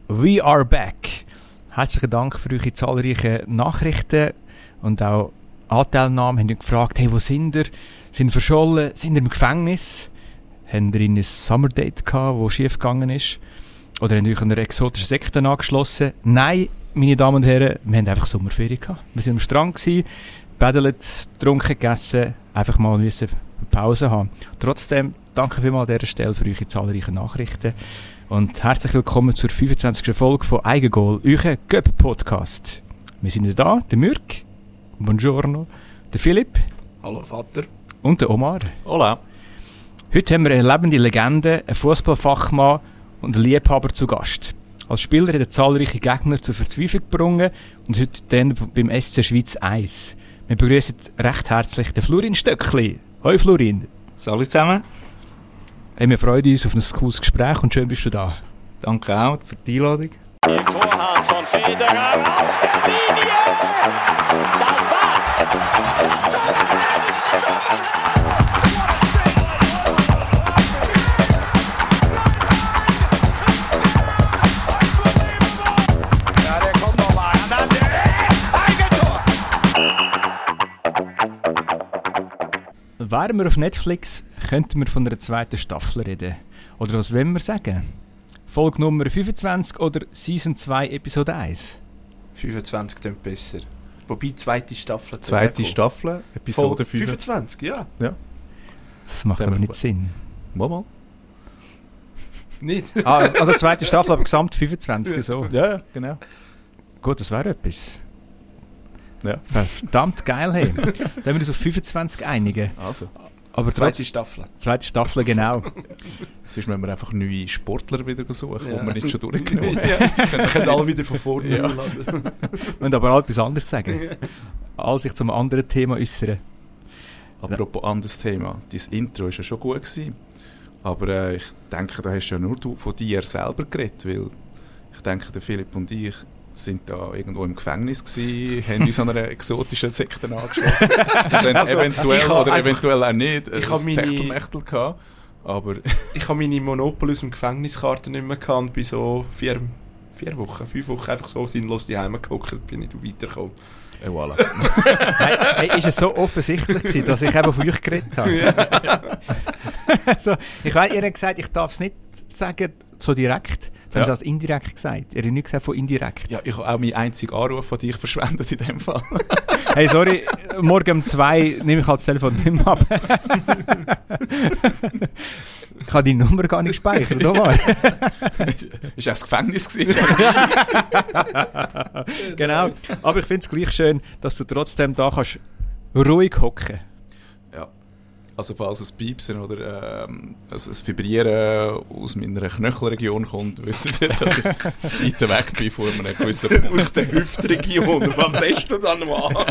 We are back. Herzlichen Dank für eure zahlreichen Nachrichten und auch Anteilnahme. Haben ihr gefragt, hey, wo sind ihr? Sind ihr verschollen? Sind ihr im Gefängnis? Habt ihr in ein Summerdate gehabt, das schief gegangen ist? Oder habt ihr euch einer exotischen Sekte angeschlossen? Nein, meine Damen und Herren, wir haben einfach Sommerferien gehabt. Wir waren am Strand, paddelt, getrunken, gegessen, einfach mal müssen Pause haben. Trotzdem, danke vielmals an dieser Stelle für eure zahlreichen Nachrichten. Und herzlich willkommen zur 25. Folge von Eigengoal, eurem Göpp-Podcast. Wir sind da, der Mürk, buongiorno, der Philipp. Hallo Vater. Und der Omar. Hola. Heute haben wir eine lebende Legende, einen Fußballfachmann und einen Liebhaber zu Gast. Als Spieler hat er zahlreiche Gegner zur Verzweiflung gebracht und heute Trainer beim SC Schweiz 1. Wir begrüßen recht herzlich den Florin Stöckli. Hoi Florin. Salut zusammen. Hey, wir freuen uns auf ein cooles Gespräch und schön bist du da. Danke auch für die Einladung. Die Vorhand von Federer auf der Linie. Das war's. Ja, der kommt nochmal. Und dann Eigentor. Wären wir auf Netflix, könnten wir von einer zweiten Staffel reden. Oder was wollen wir sagen? Folge Nummer 25 oder Season 2, Episode 1? 25 klingt besser. Wobei, zweite Staffel. Zweite Staffel, Episode 25, ja. Das macht aber nicht Sinn. Mal. Nicht? Also zweite Staffel, aber gesamt 25, so. Ja, genau. Gut, das wäre etwas. Ja. Das wäre verdammt geil, hey. Dann werden wir uns auf 25 einigen. Also, Aber Zweite Staffel. Zweite Staffel, genau. sonst müssen wir einfach neue Sportler wieder suchen, die wir nicht schon durchgenommen haben. Wir können alle wieder von vorne Ja. laden. Wir müssen aber auch etwas anderes sagen. Als sich zum anderen Thema äußern. Apropos anderes Thema, dein Intro war ja schon gut gewesen, aber ich denke, da hast du ja nur von dir selber geredet, weil ich denke, der Philipp und ich sind da irgendwo im Gefängnis gewesen, haben uns an einer exotischen Sekte angeschlossen. Und dann Also, eventuell ich habe oder einfach- eventuell auch nicht, ich habe ein meine- Techtelmechtel gehabt, aber Ich habe meine Monopoly aus dem Gefängniskarte nicht mehr gehabt und bin so 5 Wochen einfach so sinnlos die Heime gehockt, bin nicht weitergekommen. voilà. Hey, ist es so offensichtlich gewesen, dass ich eben von euch geredet habe? Also, ich weiss, ihr habt gesagt, ich darf es nicht sagen, so direkt. Jetzt haben sie als indirekt gesagt. Ihr habt nicht gesagt von indirekt. Ja, ich habe auch meinen einzigen Anruf von dich verschwendet in dem Fall. Hey, sorry, morgen um 2 nehme ich halt das Telefon nicht mehr ab. Ich habe die Nummer gar nicht gespeichert, oder? Ist auch das Gefängnis gewesen. Genau. Aber ich finde es gleich schön, dass du trotzdem da kannst ruhig hocken. Ja. Also falls ein Piepsen oder also ein Vibrieren aus meiner Knöchelregion kommt, wisst ihr, dass ich zu weit weg bin vor einem gewissen Punkt. Aus der Hüftregion. Was hast du dann mal?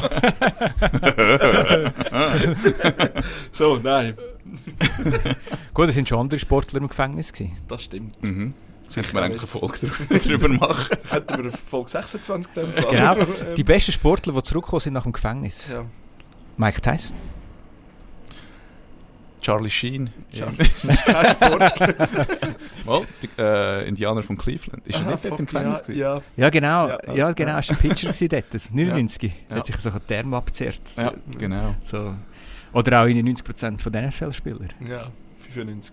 So, nein. Gut, es sind schon andere Sportler im Gefängnis gewesen. Das stimmt. Mhm. Könnte man eigentlich eine Folge darüber machen. Hätten wir Folge 26 dann Fall. Genau. Die besten Sportler, die zurückgekommen sind nach dem Gefängnis. Ja. Mike Tyson. Charlie Sheen. Ja. Kein Sport. Mal, die Indianer von Cleveland. Ist er nicht dort im Gefängnis gewesen? Ja. Ja, genau. Ja, Ja, genau. Hast du einen Pitcher gewesen dort? Das 99. Ja. Hat sich so ein Term abgezerrt. Ja, genau. So. Oder auch in 90% von den NFL-Spielern. Ja, 95.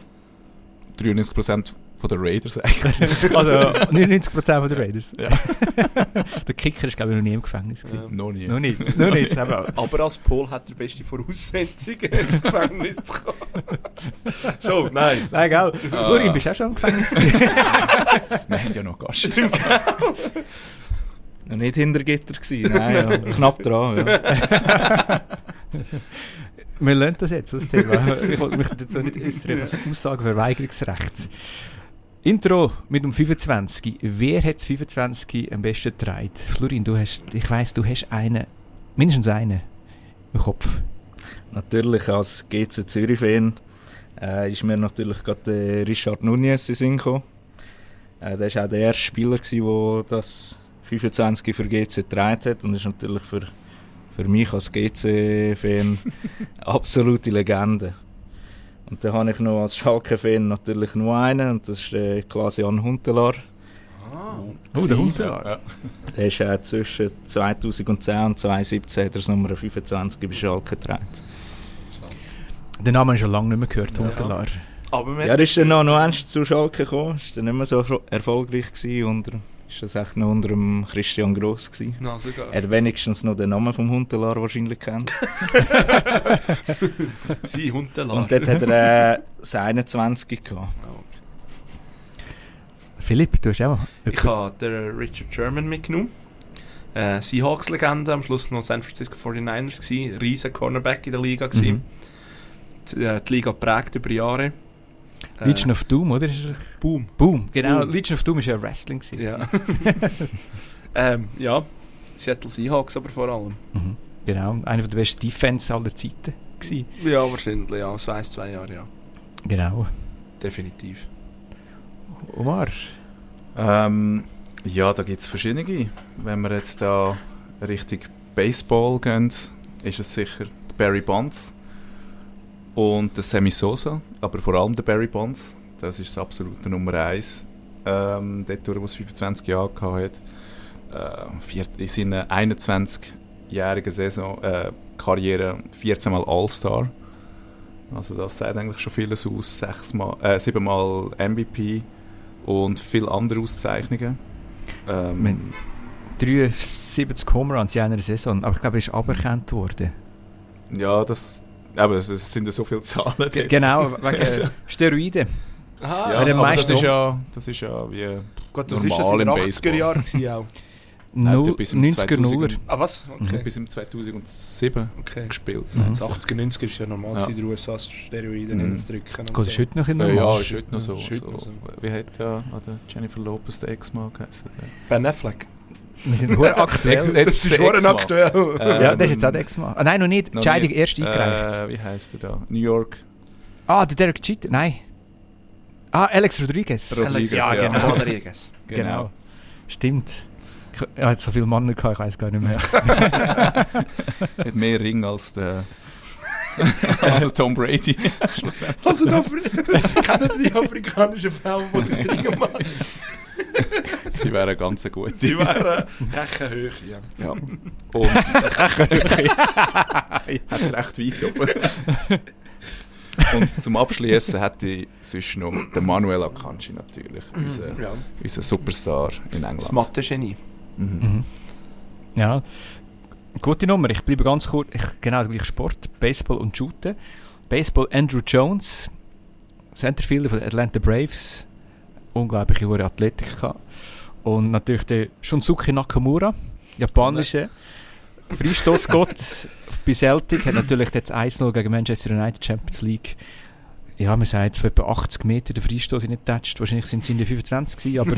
93% von den Raiders eigentlich. Also 99% von den Raiders. Ja. Der Kicker ist, glaube ich, noch nie im Gefängnis gewesen. Ja. Noch nie. Noch nicht. Noch nicht. Eben. Aber als Pol hat er beste Voraussetzungen, ins Gefängnis zu kommen. So, nein. Nein, gell. Florin, bist du auch schon im Gefängnis gewesen? Wir haben ja noch Gast. Noch nicht hinter Gitter gewesen, nein, ja. Knapp dran, ja. Wir lernen das jetzt, das Thema. Ich wollte mich dazu nicht äußern, das Aussageverweigerungsrecht. Intro mit dem 25. Wer hat das 25 am besten getragen? Florin, ich weiss, du hast einen, mindestens einen im Kopf. Natürlich als GC Zürich-Fan ist mir natürlich gerade Richard Nunez in den Sinn gekommen. Der war auch der erste Spieler, der das 25 für GC getragen hat, und ist natürlich für mich als GC-Fan absolute Legende. Und dann habe ich noch als Schalke-Fan natürlich nur einen, und das ist Klaas-Jan Huntelaar. Oh, der Huntelaar. Ja. Der ist zwischen 2010 und 2017 hat er das Nummer 25 bei Schalke getragen. Den Namen habe ich schon lange nicht mehr gehört, Huntelaar. Aber Ja, er ist dann noch eins zu Schalke gekommen, ist dann nicht mehr so erfolgreich gewesen. Ist das echt noch unter dem Christian Gross gewesen. Na, sogar. Er hat wenigstens noch den Namen vom Huntelaar wahrscheinlich kennt. Sie Huntelaar. Und dort hat er das 21 gehabt. Philipp, du hast auch... Ich habe den Richard Sherman mitgenommen. Seahawks-Legende, am Schluss noch San Francisco 49ers gewesen. Riesen Cornerback in der Liga gewesen. Die Liga geprägt über Jahre. Legion of Doom, oder? Boom. Boom, genau. Boom. Legion of Doom war ja Wrestling gewesen. Ja. Ja, Seattle Seahawks aber vor allem. Mhm. Genau, einer der besten Defense aller Zeiten gewesen. Ja, wahrscheinlich, ja. So 1-2 Jahre, ja. Genau. Definitiv. Omar? Ja, da gibt es verschiedene. Wenn wir jetzt da Richtung Baseball gehen, ist es sicher Barry Bonds und der Sammy Sosa, aber vor allem der Barry Bonds. Das ist das absolute Nummer 1. Dort, wo es 25 Jahre hatte, in seiner 21-jährigen Saison Karriere 14 Mal All-Star. Also das sagt eigentlich schon vieles aus. 7 Mal MVP und viele andere Auszeichnungen. 73 Home Runs in einer Saison, aber ich glaube, er ist aberkannt worden. Ja, aber es sind ja so viele Zahlen. Genau, wegen Steroiden. Aha, Ja, bei den aber meisten das ist ja wie Gut, das normal ist das in den im 80er Baseball. Jahren gewesen auch. Bis im 90er nur. Ah, was? Okay. Bis im 2007 Okay. gespielt. Das 80er, 90er ist ja normal Ja. in den USA Steroiden reinzudrücken. und Geht es heute noch in Ja, der ja, ist heute noch so. Ist heute noch so. Wie hat der Jennifer Lopez der Ex-Mann geheißen? Ben Affleck. Wir sind hure aktuell. Das ist schon aktuell. Ja, das ist jetzt auch der Ex-Mann. Ah, nein, noch nicht. Die Entscheidung erst eingereicht. Wie heisst der da? New York. Ah, der Derek Jeter. Nein. Ah, Alex Rodriguez. Rodriguez, Ja, ja. genau. Rodriguez. Genau. Stimmt. Ich hatte so viele Männer gehabt, ich weiß gar nicht mehr. Hat mehr Ring als der Tom Brady. Also noch kennen die afrikanischen Frauen, die sich Dinge machen? Sie wären ganz gut. Sie wären Kechenhöhe. Ja. Ja. Und hat es recht weit oben. Und zum Abschließen hätte ich sonst noch den Manuel Akanji natürlich, unser Superstar in England. Das Mathe-Genie. Mhm. Ja, gute Nummer. Ich bleibe ganz kurz. Genau, der gleiche Sport. Baseball und Shooten. Baseball Andrew Jones, Centerfielder von den Atlanta Braves. Unglaubliche hohe Athletik gehabt. Und natürlich der Shunsuke Nakamura, japanische Freistoßgott bei Celtic. Hat natürlich jetzt 1-0 gegen Manchester United Champions League. Ja, man sagt, von etwa 80 Meter der Freistoß nicht getatscht. Wahrscheinlich sind es in den 25 gewesen, aber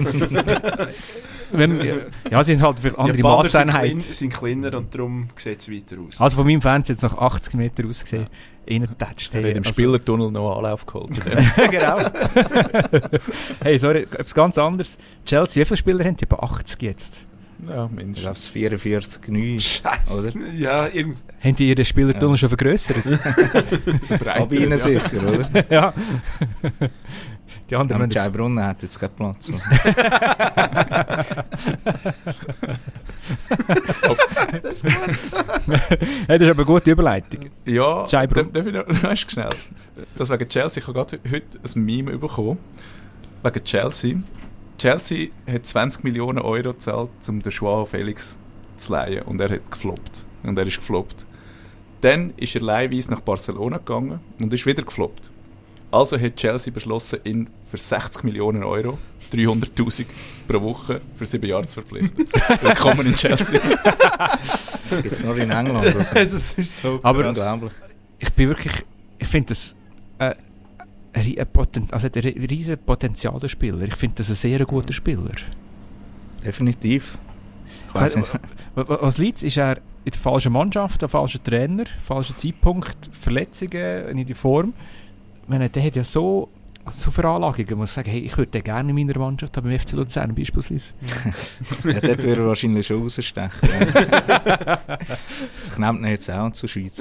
ja, sie sind halt für andere Masseinheit. Sind kleiner und darum sieht es weiter aus. Also von meinem Fernseher jetzt nach 80 Meter ausgesehen, reingetatscht. Er hat im also, Spielertunnel noch Anlauf geholt. genau. Hey, sorry, etwas ganz anderes. Chelsea, wie viele Spieler haben die? Etwa 80 jetzt. Ja, Ich mindestens. glaube, es 44, 9. Scheiße. Oder? Ja, irgendwie. Haben die ihren Spielertunnel schon vergrössert? Kabine sicher, oder? Ja. Die anderen Am haben jetzt... Scheibrunnen hat jetzt keinen Platz. Hey, das ist aber eine gute Überleitung. Ja, Scheibrunn. darf ich noch schnell? Das wegen Chelsea. Ich habe gerade heute ein Meme bekommen. Wegen Chelsea. Chelsea hat 20 Millionen Euro gezahlt, um den Joao Felix zu leihen. Und er hat gefloppt. Und er ist gefloppt. Dann ist er leihweise nach Barcelona gegangen und ist wieder gefloppt. Also hat Chelsea beschlossen, ihn für 60 Millionen Euro, 300'000 pro Woche, für 7 Jahre zu verpflichten. Willkommen in Chelsea. Das gibt es nur in England. Also. Das ist so Aber Unglaublich. ich finde das ein riesen Potenzial der Spieler. Ich finde das ein sehr guter Spieler. Definitiv. Ich weiss nicht. Was liegt, ist er in der falschen Mannschaft, der falsche Trainer, falscher Zeitpunkt, Verletzungen, nicht in Form. Der hat ja so so Veranlagungen. Ich muss sagen, hey, ich würde den gerne in meiner Mannschaft haben, beim FC Luzern beispielsweise. Ja, dort würde er wahrscheinlich schon rausstechen. Ja. Ich nehme ihn jetzt auch zur Schweiz.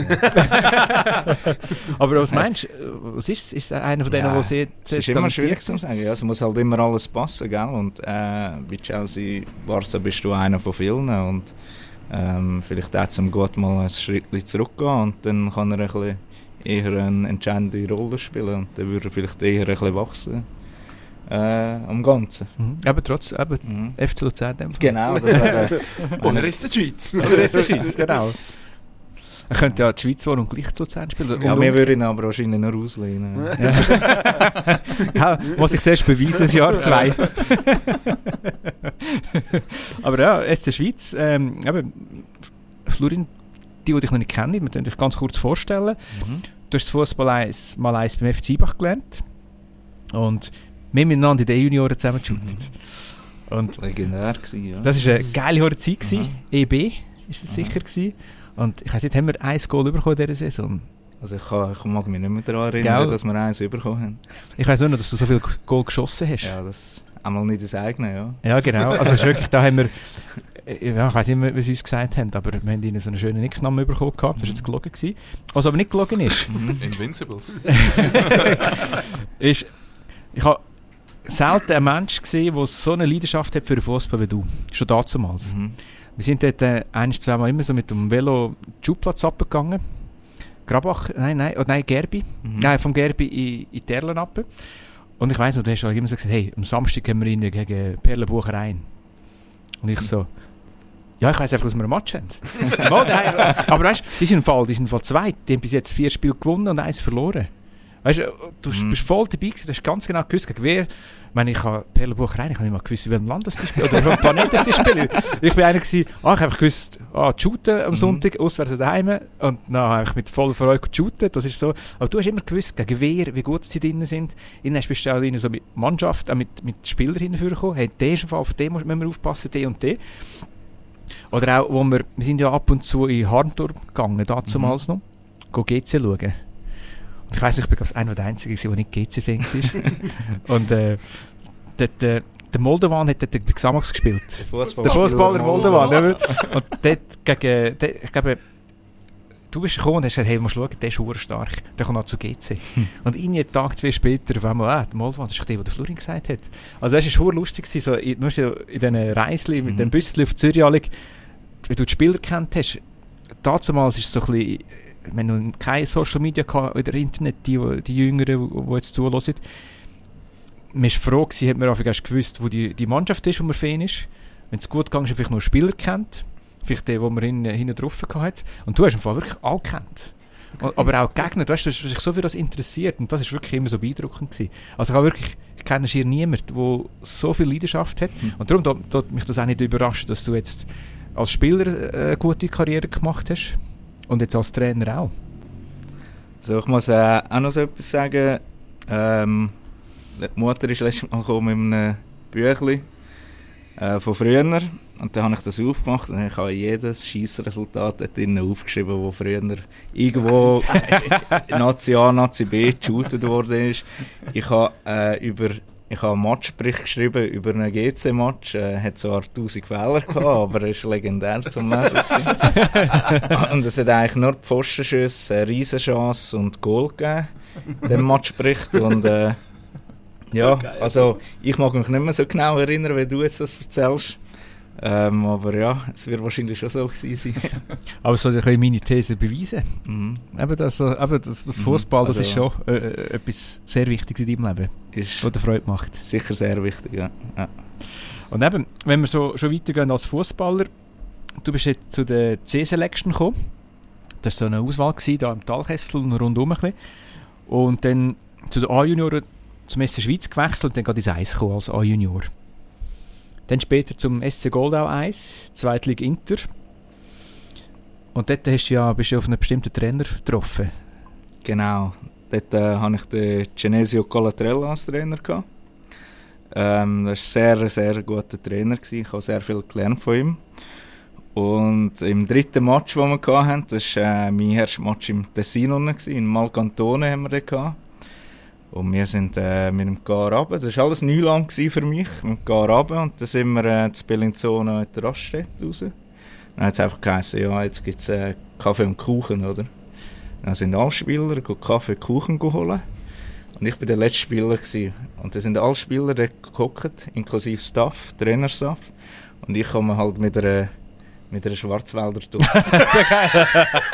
Aber was meinst du, was ist es? Ist es einer von denen, Ja, die sehr es ist immer schwierig zu sagen. Ja, es muss halt immer alles passen, gell? Und bei Chelsea, Barca bist du einer von vielen. Und vielleicht auch zum gut mal ein Schritt zurückgehen und dann kann er ein bisschen eher eine entscheidende Rolle spielen und dann würde er vielleicht eher ein bisschen wachsen am Ganzen. Aber trotzdem, FC Luzern. Genau, das wäre... Und er ist in der Schweiz. Oder ist der Schweiz, genau. Er könnte ja die Schweiz wohnen und gleich zu Luzern spielen. Ja, wir würden ihn aber wahrscheinlich nur auslehnen. Ja, muss ich zuerst beweisen, das Jahr 2. Aber ja, SC Schweiz, eben, Florin, die dich noch nicht kennen, wir können dich ganz kurz vorstellen. Du hast das Fußball mal eins beim FC Ibach gelernt und wir miteinander in den Junioren zusammen geshootet. Und legendär gewesen, ja. das war eine geile Zeit gewesen. EB ist es sicher gewesen. Und ich weiss nicht, haben wir 1 Goal bekommen in dieser Saison? Also ich mag mich nicht mehr daran erinnern, dass wir 1 bekommen haben. Ich weiss auch noch, dass du so viele Goal geschossen hast. Ja, das einmal nicht das eigene, ja. Ja, genau. Also wirklich, da haben wir, ja, ich weiss nicht mehr, was sie uns gesagt haben, aber wir haben ihnen so einen schönen Nicknamen bekommen gehabt. Das war jetzt gelogen gewesen. Was aber nicht gelogen ist. Invincibles. Ich habe selten einen Menschen gesehen, der so eine Leidenschaft hat für den Fußball wie du. Schon damals. Wir sind dort zweimal immer so mit dem Velo den Schubplatz runtergegangen. Grabach, nein, Gerbi. Nein, vom Gerbi in Terlen runter. Und ich weiss noch, du hast immer so gesagt, hey, am Samstag gehen wir rein gegen Perlenbucher rein. Und ich so, ja, ich weiss einfach, dass wir ein Match haben. Aber weißt du, die sind im Fall 2. Die haben bis jetzt 4 Spiele gewonnen und 1 verloren. Weißt du, bist voll dabei gewesen, du hast ganz genau gewusst, gegen wer. Ich meine, ich habe Perlenbucher rein, ich habe nicht mal gewusst, in welchem Land das die spielen, oder welchem Planeten das die spielen. Ich bin einer gewesen, ich habe einfach gewusst, shooten am Sonntag, auswärts daheim, und dann habe ich mit voller Freude geshootet, das ist so. Aber du hast immer gewusst, gegen wer, wie gut sie drinnen sind. Innen bist du auch so mit Mannschaft, auch mit Spielern hingekommen, hey, der ist auf den müssen wir aufpassen, den und den. Oder auch, wir sind ja ab und zu in Harntor gegangen, damals noch, GC schauen. Ich weiss nicht, ich war einer der Einzigen, der nicht GC-Fan war. Und der Moldovan hat dort den Xamax gespielt. Der Fußballer Moldovan. Und dort gegen, ich glaube, du bist gekommen und hast gesagt, hey, du musst schauen, der ist urstark. Der kommt auch zu GC. Und einen Tag, 2 später, auf einmal, der Moldovan, das ist der der Florin gesagt hat. Also das war lustig, so in diesen Reisli, mit dem Büssli auf Zürich, wie du die Spieler kennt hast. Damals ist es so ein bisschen, wenn du keine Social Media oder Internet, die Jüngeren, die jetzt zuhören, man war froh gewesen, hat man einfach gewusst, wo die Mannschaft ist, wo man Fan ist. Wenn es gut ging, hast du vielleicht noch einen Spieler kennt, vielleicht den, den man hinten drauf hatte. Und du hast im Fall wirklich alle kennt. Aber auch die Gegner, du hast dich so für das interessiert und das war wirklich immer so beeindruckend gewesen. Also ich kenne schier niemanden, der so viel Leidenschaft hat. Und darum tut mich das auch nicht überraschen, dass du jetzt als Spieler eine gute Karriere gemacht hast. Und jetzt als Trainer auch. So, ich muss auch noch so etwas sagen. Die Mutter ist letztes Mal gekommen mit einem Büchlein von früher. Und dann habe ich das aufgemacht und ich habe jedes Scheissresultat dort drinnen aufgeschrieben, wo früher irgendwo Nazi A, Nazi B geshootet worden ist. Ich habe einen Matchbericht geschrieben über einen GC-Match. Hat zwar 1000 Fehler gehabt, aber er ist legendär zum Lesen. Und es hat eigentlich nur Pfostenschüsse, eine Riesenchance und Goal gegeben, den Matchbericht. Und ja, also ich mag mich nicht mehr so genau erinnern, wie du jetzt das erzählst. Aber ja, es wird wahrscheinlich schon so gewesen sein. Aber es soll ein bisschen meine These beweisen. Eben das Fußball, das ist schon etwas sehr Wichtiges in deinem Leben, was dir Freude macht. Sicher sehr wichtig, ja. Und eben, wenn wir schon weitergehen als Fußballer, du bist jetzt zu der C-Selection gekommen. Das war so eine Auswahl gewesen, da im Talkessel und rundum ein bisschen. Und dann zu den A-Junioren zum SC Schweiz gewechselt und dann gerade ins Eis gekommen als A-Junior. Dann später zum SC Goldau 1, Zweitliga Inter. Und dort bist du auf einen bestimmten Trainer getroffen. Genau. Dort hatte ich den Genesio Colatrella als Trainer gehabt. Das war ein sehr, sehr guter Trainer gewesen. Ich habe sehr viel gelernt von ihm. Und im 3. Match, den wir hatten, das war mein erster Match im Tessin, in Malcantone haben wir den gehabt. Und wir sind mit dem Gar runter. Das war alles Neuland für mich, mit dem Gar runter. Und dann sind wir zu Bellinzona in der Raststätte raus. Dann hat es einfach geheißen, ja, jetzt gibt es Kaffee und Kuchen, oder? Dann sind alle Spieler Kaffee und Kuchen holen. Und ich war der letzte Spieler gewesen. Und dann sind alle Spieler dort gehockt, inklusive Staff, Trainerstaff. Und ich komme halt mit einer Schwarzwälder durch. So geil.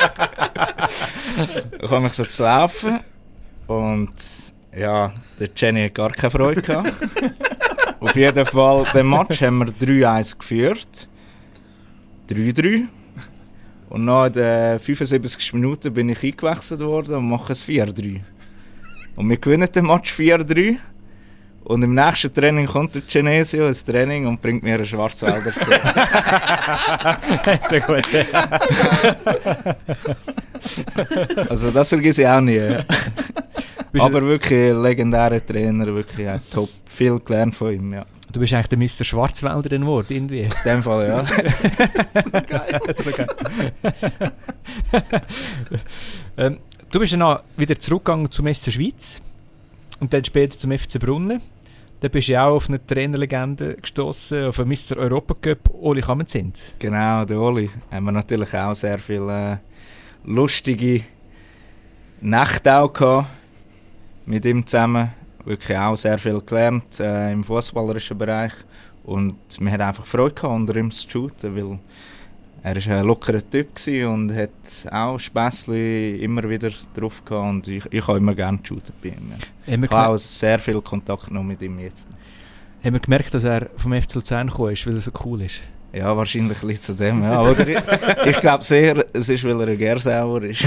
Ich habe mich so zu laufen. Und ja, der Jenny hat gar keine Freude gehabt. Auf jeden Fall, den Match haben wir 3-1 geführt. 3-3. Und nach den 75 Minuten bin ich eingewechselt worden und mache es 4-3. Und wir gewinnen den Match 4-3. Und im nächsten Training kommt der Genesio ins Training und bringt mir einen Schwarzwälder. Sehr gut. Also das vergesse ich auch nie. Ja. Aber wirklich ein legendärer Trainer, wirklich top. Viel gelernt von ihm, ja. Du bist eigentlich der Mr. Schwarzwälder geworden, irgendwie. In dem Fall, ja. So geil. So geil. Du bist dann wieder zurückgegangen zum SC Schweiz und dann später zum FC Brunnen. Da bist du ja auch auf eine Trainerlegende gestoßen, auf einen Mr. Europacup, Oli Kamen-Zins. Genau, der Oli. Haben wir natürlich auch sehr viele lustige Nächte auch gehabt mit ihm zusammen. Wirklich auch sehr viel gelernt im fußballerischen Bereich. Und wir hatten einfach Freude gehabt, unter ihm zu shooten, weil er war ein lockerer Typ und hat auch Späßchen immer wieder drauf gehabt. Und ich habe immer gerne geshootet bei ihm. Ja. Ich habe auch sehr viel Kontakt noch mit ihm jetzt. Haben wir gemerkt, dass er vom FC Luzern gekommen ist, weil er so cool ist? Ja, wahrscheinlich liegt es an dem. Ja. Oder ich glaube sehr, es ist, weil er ein Gersauer ist.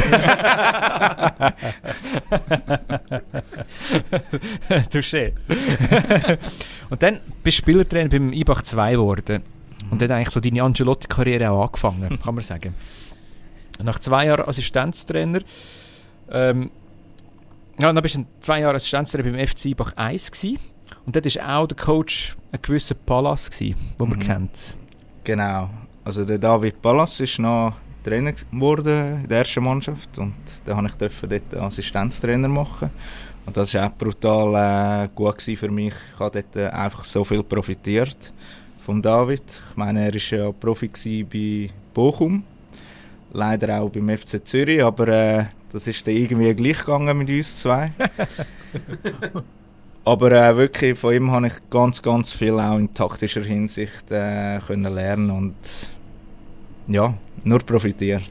Touché. Und dann bist du Spielertrainer beim IBAC 2 geworden. Und dann hat eigentlich so deine Ancelotti-Karriere auch angefangen, kann man sagen. Nach 2 Jahren Assistenztrainer, dann bist du 2 Jahre Assistenztrainer beim FC IBAC 1 gewesen. Und dort war auch der Coach ein gewisser Pallas gewesen, den man kennt. Genau. Also der David Pallas ist noch Trainer geworden in der ersten Mannschaft und dann durfte ich dort Assistenztrainer machen. Und das war auch brutal gut für mich. Ich habe dort einfach so viel profitiert von David. Ich meine, er war ja Profi bei Bochum, leider auch beim FC Zürich, aber das ist dann irgendwie gleich gegangen mit uns zwei. Aber wirklich, von ihm habe ich ganz, ganz viel auch in taktischer Hinsicht können lernen und ja, nur profitiert.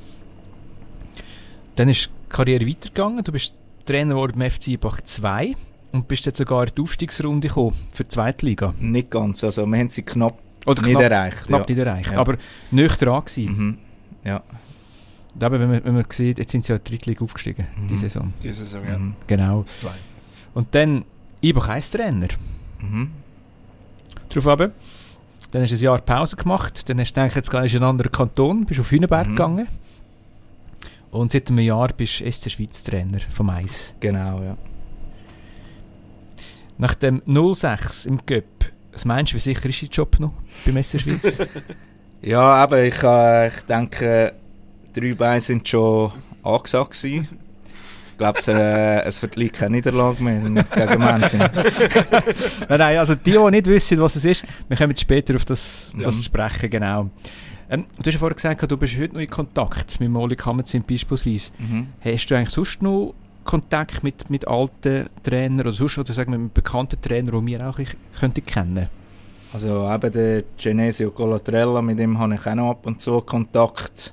Dann ist die Karriere weitergegangen. Du bist Trainer geworden beim FC IBAC 2 und bist jetzt sogar in die Aufstiegsrunde gekommen für die zweite Liga. Nicht ganz, also wir haben sie knapp nicht erreicht. Knapp nicht erreicht, ja. Aber nicht dran gewesen. Mhm. Ja. Aber wenn man sieht, jetzt sind sie ja in die dritte Liga aufgestiegen, die Saison. Die Saison, ja. Genau. Das 2. Und dann IBAC 1 Trainer. Darauf aber. Dann hast du ein Jahr Pause gemacht. Dann hast du gedacht, jetzt gehst du in einen anderen Kanton. Bist auf Hühnenberg gegangen. Und seit einem Jahr bist du SC Schweiz Trainer vom 1. Genau, ja. Nach dem 0-6 im Cup, was meinst du, wie sicher ist dein Job noch beim SC Schweiz? Ja, aber ich denke, 3 Beine sind schon angesagt gewesen. Ich glaube, es verliert keine Niederlage mehr gegen Mannsinn. Nein, also die nicht wissen, was es ist, wir kommen später auf das sprechen, genau. Du hast ja vorher gesagt, du bist heute noch in Kontakt mit Oli Kamen-Zins beispielsweise. Hast du eigentlich sonst noch Kontakt mit alten Trainern oder sonst, oder sagen wir, mit bekannten Trainern, die wir auch kennen könnten? Also eben der Genesio Colatrella, mit dem habe ich auch noch ab und zu Kontakt.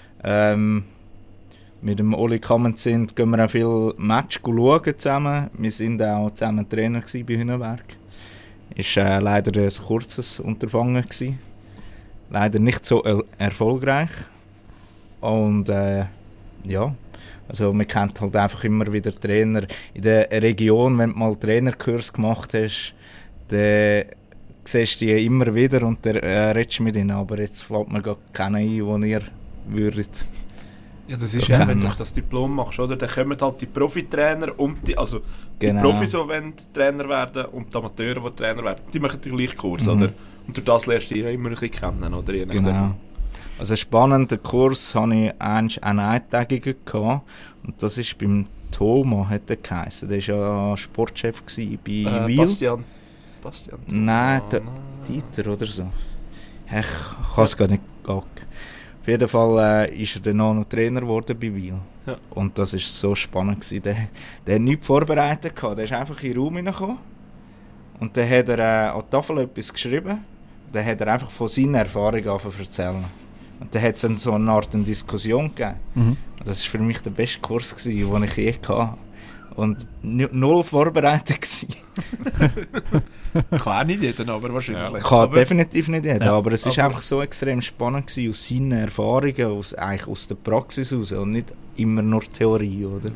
Mit dem Oli Kamen-Zins gehen wir auch viel Match schauen zusammen. Wir waren auch zusammen Trainer bei Hühnenberg. Es war leider ein kurzes Unterfangen gewesen. Leider nicht so erfolgreich. Und ja, also man kennt halt einfach immer wieder Trainer. In der Region, wenn du mal Trainerkurs gemacht hast, dann siehst du die immer wieder und dann redest du mit ihnen. Aber jetzt fällt mir gar keiner ein, den ihr würdet. Ja, das ist ja, wenn du das Diplom machst, oder? Dann kommen halt die Profitrainer und die Profis, die wollen Trainer werden, und die Amateure, die Trainer werden, die machen den gleichen Kurs, oder? Und durch das lernst du ja immer ein bisschen kennen, oder? Genau. Also einen spannenden Kurs hatte ich einen eintägigen gehabt, und das war beim Thoma hat er geheißen. Der war ja Sportchef bei Wiel. Bastian. Nein, der Dieter oder so. Ich kann es gar nicht sagen. Auf jeden Fall war er dann auch noch Trainer geworden bei Wiel. Ja. Und das war so spannend. Der hat nichts vorbereitet. Der ist einfach in den Raum hineingekommen. Und dann hat er an die Tafel etwas geschrieben. Dann hat er einfach von seinen Erfahrungen erzählen. Und dann hat es dann so eine Art Diskussion gegeben. Und das war für mich der beste Kurs, den ich je hatte. Und null vorbereitet gewesen. Kann auch nicht jeder, aber wahrscheinlich. Kann definitiv nicht jeder, aber es war einfach so extrem spannend gewesen, aus seinen Erfahrungen, aus der Praxis heraus und nicht immer nur Theorie, oder?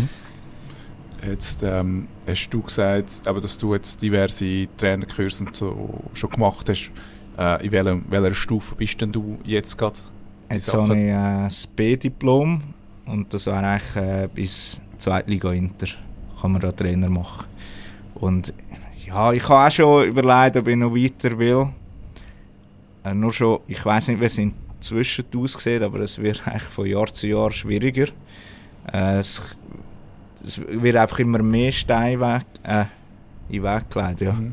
Jetzt hast du gesagt, dass du jetzt diverse Trainerkurse und so schon gemacht hast. In welcher Stufe bist denn du jetzt gerade? Jetzt habe ich das B-Diplom und das wäre eigentlich bis Zweitliga Inter kann man da Trainer machen. Und ja, ich habe auch schon überlegt, ob ich noch weiter will. Nur schon, ich weiss nicht, wie es inzwischen aussieht, aber es wird eigentlich von Jahr zu Jahr schwieriger. Es wird einfach immer mehr Steine in den Weg gelegt. Ja.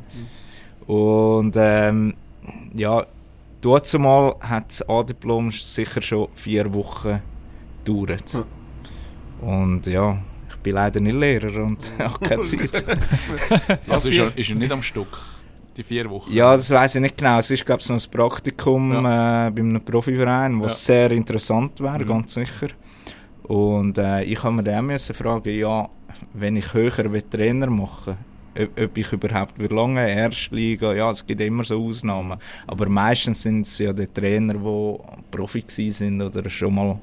Und ja, dazumal hat das A-Diplom sicher schon 4 Wochen gedauert. Und ja, ich bin leider nicht Lehrer und habe keine Zeit. Also ist er nicht am Stück, die 4 Wochen? Ja, das weiss ich nicht genau. Es ist, glaube ich, noch ein Praktikum bei einem Profiverein, was sehr interessant wäre, ganz sicher. Und ich habe mir dann müssen fragen, ja, wenn ich höher Trainer machen will, ob ich überhaupt lange Erstliga, ja, es gibt immer so Ausnahmen, aber meistens sind es ja die Trainer, die Profi sind oder schon mal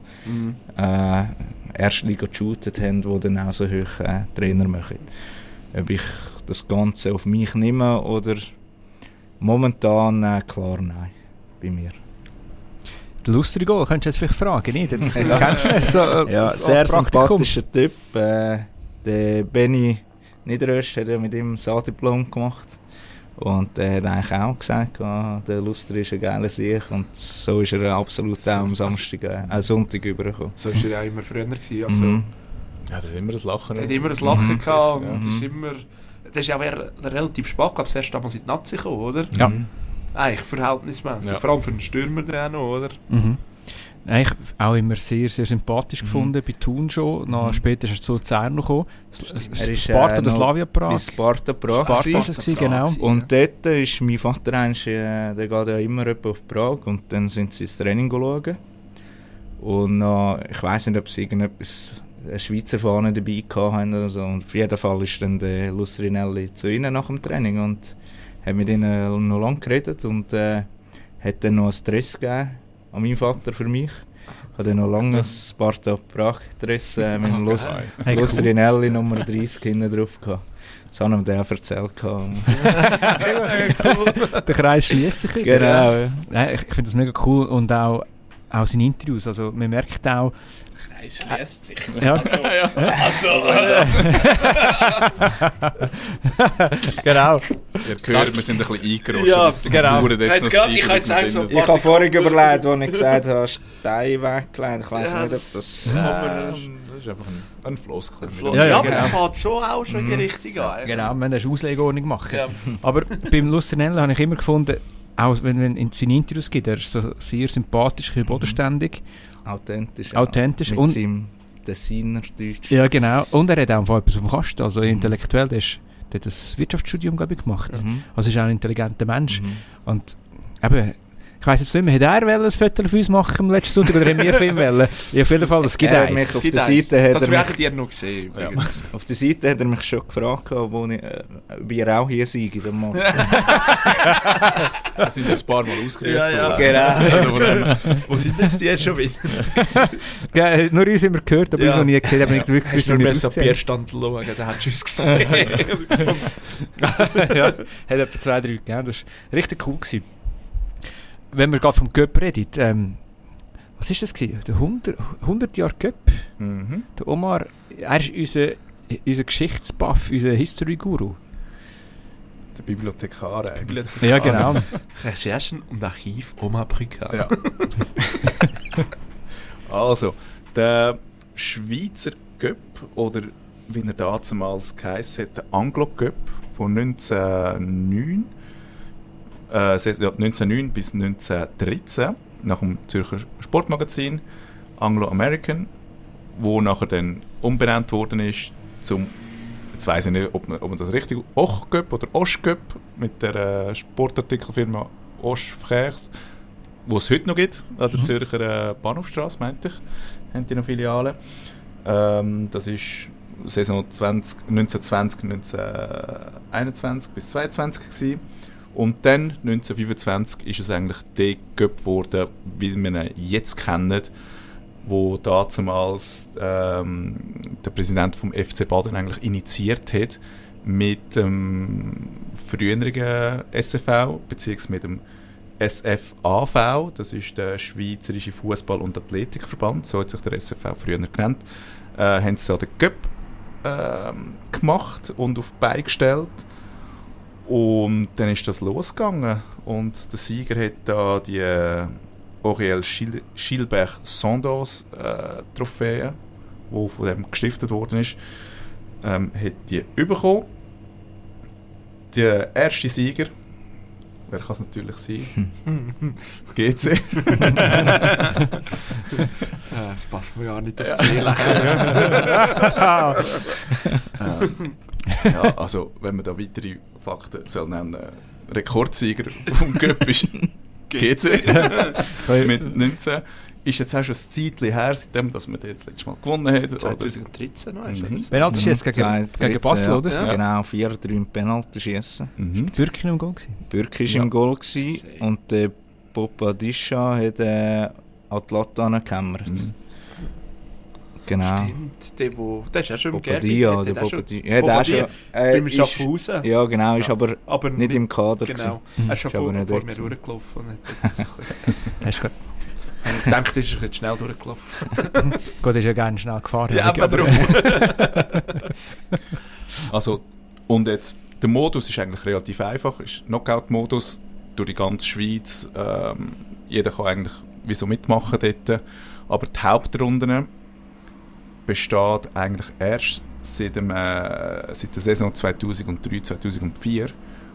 Erstliga geshootet haben, die dann auch so hoch Trainer machen. Ob ich das Ganze auf mich nehme oder momentan klar nein, bei mir. Der Lustrigo, könntest du jetzt vielleicht fragen, nicht? Jetzt kennst du ihn so, ja, sehr sympathischer Typ. Der Benny Niederöst hat ja mit ihm das A-Diplom gemacht. Und er hat eigentlich auch gesagt, der Lustri ist ein geiler Sieg. Und so ist er absolut auch am Sonntag übergekommen. So war er ja immer früher gewesen. Also, ja, der hat immer ein Lachen. Er hat immer ein Lachen gehabt und ist immer... Das ist ja relativ spät, glaube ich, erst damals in die Nazi gekommen, oder? Ja. Eigentlich verhältnismäßig. Ja. Vor allem für einen Stürmer dann noch, oder? Eigentlich auch immer sehr, sehr sympathisch gefunden, bei Thun schon. Später ist er zu Luzern noch gekommen. Er ist Sparta oder Slavia Prag. Sparta Prag. Sparta war es, genau. Und dort ist mein Vater, der geht ja immer auf Prag und dann sind sie ins Training schauen. Und ich weiss nicht, ob sie irgendetwas eine Schweizer Fahne dabei hatten oder so. Und auf jeden Fall ist dann der Lustrinelli zu ihnen nach dem Training und hat mit ihnen noch lange geredet und hat dann noch ein Dress gegeben an meinen Vater für mich. Ich hatte dann noch lange ein Sparta Prag Dress mit dem Lustrinelli Nummer 30 hinten drauf gehabt. Das haben wir auch erzählt. Cool. Der Kreis schließt sich wieder. Genau. Ja. Ich finde das mega cool und auch seine Interviews. Also man merkt auch, Es schließt sich. Ja. Also. Genau. Ihr hört, wir sind ein bisschen eingerostet. Ja, das genau. dauert jetzt noch Ich habe jetzt eigentlich so Ich habe vorhin überlegt, als ich gesagt habe, Stein weggelegt. Ich weiss nicht, ob das... Das ist einfach ein Floskel. Ja, aber genau. es fährt schon auch schon in die Richtung an. Genau, wir müssen eine Auslegeordnung machen. Ja. Aber beim Lustrinelli habe ich immer gefunden, auch wenn es seine Interviews gibt, er ist so sehr sympathisch, bodenständig. Authentisch. Authentisch. Mit seinem Tessiner Deutsch. Ja, genau. Und er hat auch etwas auf dem Kasten. Also intellektuell, der hat das Wirtschaftsstudium, glaube ich, gemacht. Also ist auch ein intelligenter Mensch. Und eben, ich weiss jetzt nicht mehr, hat er ein Foto für uns machen am letzten Sonntag oder haben wir für ihn wollen? Ja, auf jeden Fall, das gibt eins. Auf der Seite das werdet ihr noch sehen. Ja. Auf der Seite hat er mich schon gefragt, ob ihr auch hier seid. Wir sind ein paar Mal ausgerufen. Ja. Genau. Wo sind jetzt die jetzt schon wieder? Ja, nur uns immer gehört, aber uns noch nie gesehen, aber nicht wirklich Hast du wie nur es besser aussieht. Bierstand schauen, dann hättest du uns gesehen. Ja, hat etwa 2-3 gegeben. Das war richtig cool gewesen. Wenn wir gerade vom Cup reden, was war das gewesen? Der 100 Jahre Cup. Der Omar, er ist unser Geschichtsbuff, unser History-Guru. Der Bibliothekar eigentlich. Ja, genau. Recherchen und Archiv Omar Brücker. Ja. Also, der Schweizer Cup oder wie er damals geheißen hat, der Anglo-Cup von 1909 bis 1913 nach dem Zürcher Sportmagazin Anglo-American, wo nachher dann umbenannt worden ist zum, jetzt weiss ich nicht, ob man das richtig, Och-Cup oder Osch-Cup mit der Sportartikelfirma Osch Frères, wo es heute noch gibt, an der Zürcher Bahnhofstrasse, meinte ich, haben die noch Filialen. Das ist Saison 1920, 1921 bis 1922 gewesen. Und dann, 1925, ist es eigentlich der Cup geworden, wie wir ihn jetzt kennen, wo damals der Präsident vom FC Baden eigentlich initiiert hat mit dem früheren SFV, beziehungsweise mit dem SFAV, das ist der Schweizerische Fußball- und Athletikverband, so hat sich der SFV früher genannt, haben sie da den Cup gemacht und auf die Beine gestellt. Und dann ist das losgegangen und der Sieger hat da die Auriel Gilbert Sandos Trophäe, die von dem gestiftet worden ist, hat die bekommen. Der erste Sieger, wer kann es natürlich sein? GC. Das passt mir gar nicht, das Ziel. Ja, also wenn man da weitere Fakten soll nennen, Rekordsieger vom Cup ist GC mit 19. Ist jetzt auch schon ein Zeitchen her, seitdem dass man das letzte Mal gewonnen hat. 2013 noch, ist das? Penalty-Schiessen gegen Basel, oder? Ja. Genau, 4-3 im Penalty-Schiessen. Bürki im Goal gewesen. Bürki war im Goal gewesen, und der Popadischa hat Atlanta angekämmert. Genau. Stimmt, der ist auch schon im Popadia, Gerdi. der Popadia. Ja, der ist schon beim Schaffhausen. Ja, genau, ist aber nicht im Kader genau. gewesen. Er ist schon vor mir durchgelaufen. Hast du Ich dachte, er ist jetzt schnell durchgelaufen. Gut, ist ja gerne schnell gefahren. Ja, aber darum. Also, und jetzt, der Modus ist eigentlich relativ einfach, ist Knockout-Modus durch die ganze Schweiz. Jeder kann eigentlich wieso mitmachen dort. Aber die Hauptrunden besteht eigentlich erst seit der Saison 2003-2004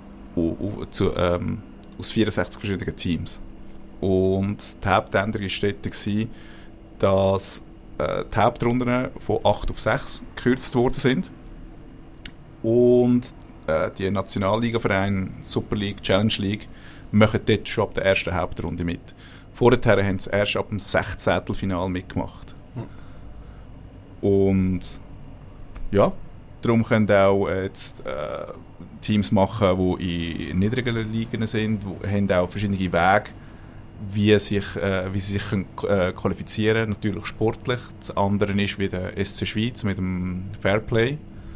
aus 64 verschiedenen Teams. Und die Hauptänderung war dort, dass die Hauptrunden von 8 auf 6 gekürzt worden sind. Und die Nationalliga-Vereine, Super League, Challenge League, machen dort schon ab der ersten Hauptrunde mit. Vorher haben sie erst ab dem 16. Finale mitgemacht. Und ja, darum können auch jetzt Teams machen, die in niedrigeren Ligen sind, haben auch verschiedene Wege, wie sie sich qualifizieren können, natürlich sportlich. Das andere ist wie der SC Schweiz mit dem Fairplay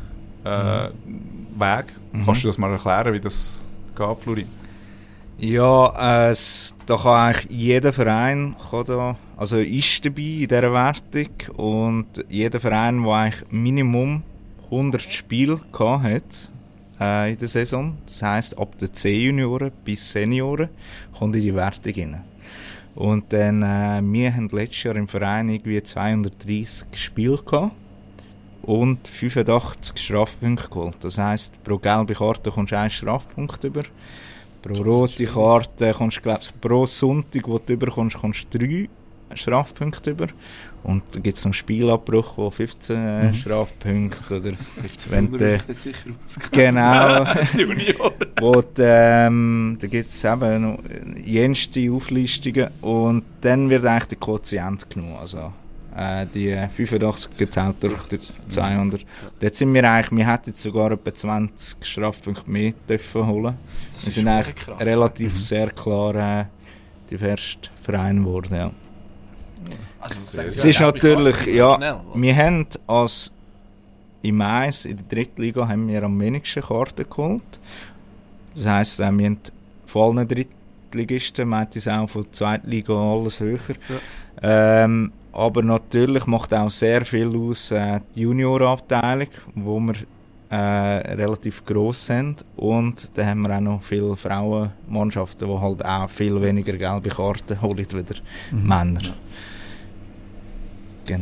Weg. Kannst du das mal erklären, wie das geht, Flori? Ja, da kann eigentlich jeder Verein ist dabei in dieser Wertung, und jeder Verein, der eigentlich Minimum 100 Spiele hat in der Saison, das heisst ab den C-Junioren bis Senioren, kommt in die Wertung rein. Und dann, wir haben letztes Jahr im Verein irgendwie 230 Spiele gehabt und 85 Strafpunkte geholt. Das heisst, pro gelbe Karte kommst du einen Strafpunkt über. Pro rote Karte kommst du, glaube ich, pro Sonntag, wo du überkommst, kommst du 3 Strafpunkte über. Und dann gibt es noch Spielabbruch, wo 15 Strafpunkte oder 15 sicher genau. Wo da gibt es eben noch jenste Auflistungen, und dann wird eigentlich der Quotient genommen. Also die 85 geteilt durch die 200. Dort sind wir hätten jetzt sogar etwa 20 Strafpunkte mehr dürfen holen. Wir sind eigentlich krass, relativ sehr klar die erste Verein geworden, ja. Also, es ist natürlich, ja, wir haben im Mais, in der Drittliga, haben wir am wenigsten Karten geholt. Das heisst, wir haben von allen Drittligisten, meint es auch von der Zweitliga alles höher. Ja. Aber natürlich macht auch sehr viel aus die Juniorenabteilung, wo wir relativ gross sind. Und dann haben wir auch noch viele Frauenmannschaften, die halt auch viel weniger gelbe Karten holen wie Männer. Genau.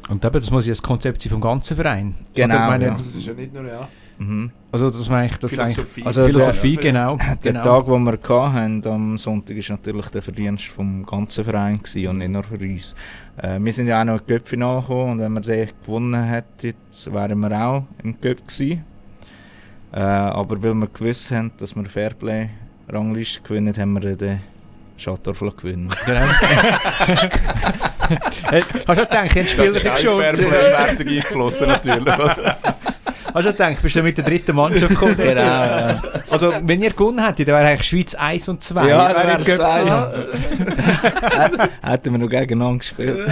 Und eben, das muss ja das Konzept sein vom ganzen Verein. Genau, Oder meine, ja. Das ist ja nicht nur, ja. Mhm. Also das meine ich, das Philosophie. eigentlich, also Philosophie, genau. Der Tag, den wir hatten am Sonntag, war natürlich der Verdienst vom ganzen Verein gewesen und nicht nur für uns. Wir sind ja auch noch im Cup-Finale gekommen und wenn wir den gewonnen hätten, wären wir auch im Cup gewesen. Aber weil wir gewusst haben, dass wir Fairplay-Rangliste gewinnen, haben wir den Schattdorf gewinnen. Genau. Hast du gedacht, jetzt Das ist Spieler auch schon? in Fairplay-Wertung eingeflossen, natürlich. Hast du gedacht, bist du mit der dritten Mannschaft gekommen? Genau, ja. Also, wenn ihr gewonnen hättet, dann wäre eigentlich Schweiz 1 und 2. Ja, Wäre wäre im Cup zwei. gewesen. Hätten wir noch gegeneinander gespielt.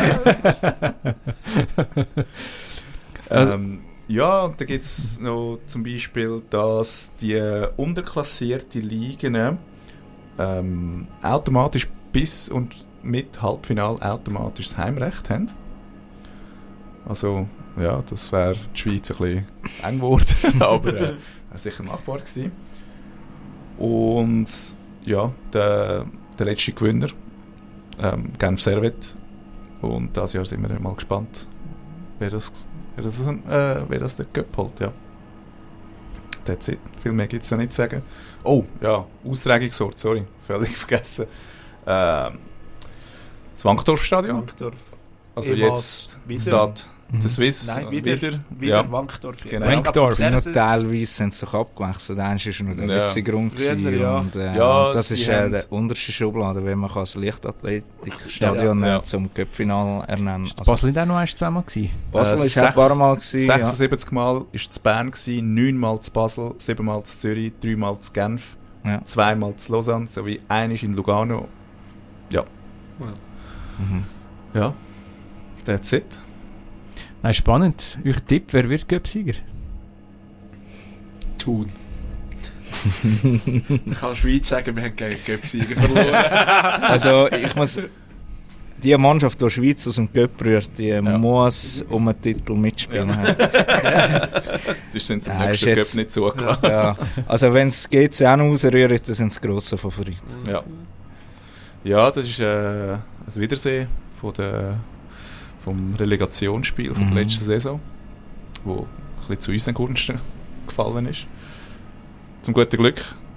Ja, da gibt es noch zum Beispiel, dass die unterklassierten Ligen automatisch bis und mit Halbfinale automatisch das Heimrecht haben. Also, ja, das wäre die Schweiz ein bisschen eng geworden, aber wäre sicher machbar gewesen. Und ja, der letzte Gewinner, Genf Servette. Und dieses Jahr sind wir mal gespannt, wer das den Cup holt, ja. That's it. Viel mehr gibt es ja nicht zu sagen. Oh, ja, Austragungsort, sorry, völlig vergessen. Das Wankdorf-Stadion. Wankdorf. Also Ehemals jetzt wieder. steht der Swiss Nein, wieder. wieder Wankdorf. Genau. Wankdorf. Noch teilweise sind sie sich abgewechselt. Eins war noch der Ja. letzte Grund. Früher, gewesen ja. Und, Ja, das sie ist haben- der unterste Schublade, wenn man das Leichtathletikstadion Ja. zum Cup-Final ernennen kann. Basel nicht auch noch einmal zusammen gewesen? Basel war ein paar Mal. Gewesen, 76 Mal war es Bern, 9 Mal zu Basel, 7 Mal zu Zürich, 3 Mal zu Genf, Ja. 2 Mal zu Lausanne, sowie 1 in Lugano. Ja. Mhm. Ja. That's it. Nein, spannend. Euer Tipp, wer wird Cup-Sieger? Thun. Ich kann Schweiz sagen, wir haben gegen Göpsieger verloren. Also ich muss... Die Mannschaft, die Schweiz aus dem Cup rührt, die muss um einen Titel mitspielen. Sonst sind sie im Ja, nächsten ist Cup jetzt- nicht zugelassen. Ja. Also wenn es GC auch noch rausrührt, dann sind sie grosse Favoriten. Ja. Ja, das ist ein Wiedersehen vom Relegationsspiel von der letzten Saison, wo ein bisschen zu unseren Gunsten gefallen ist. Zum guten Glück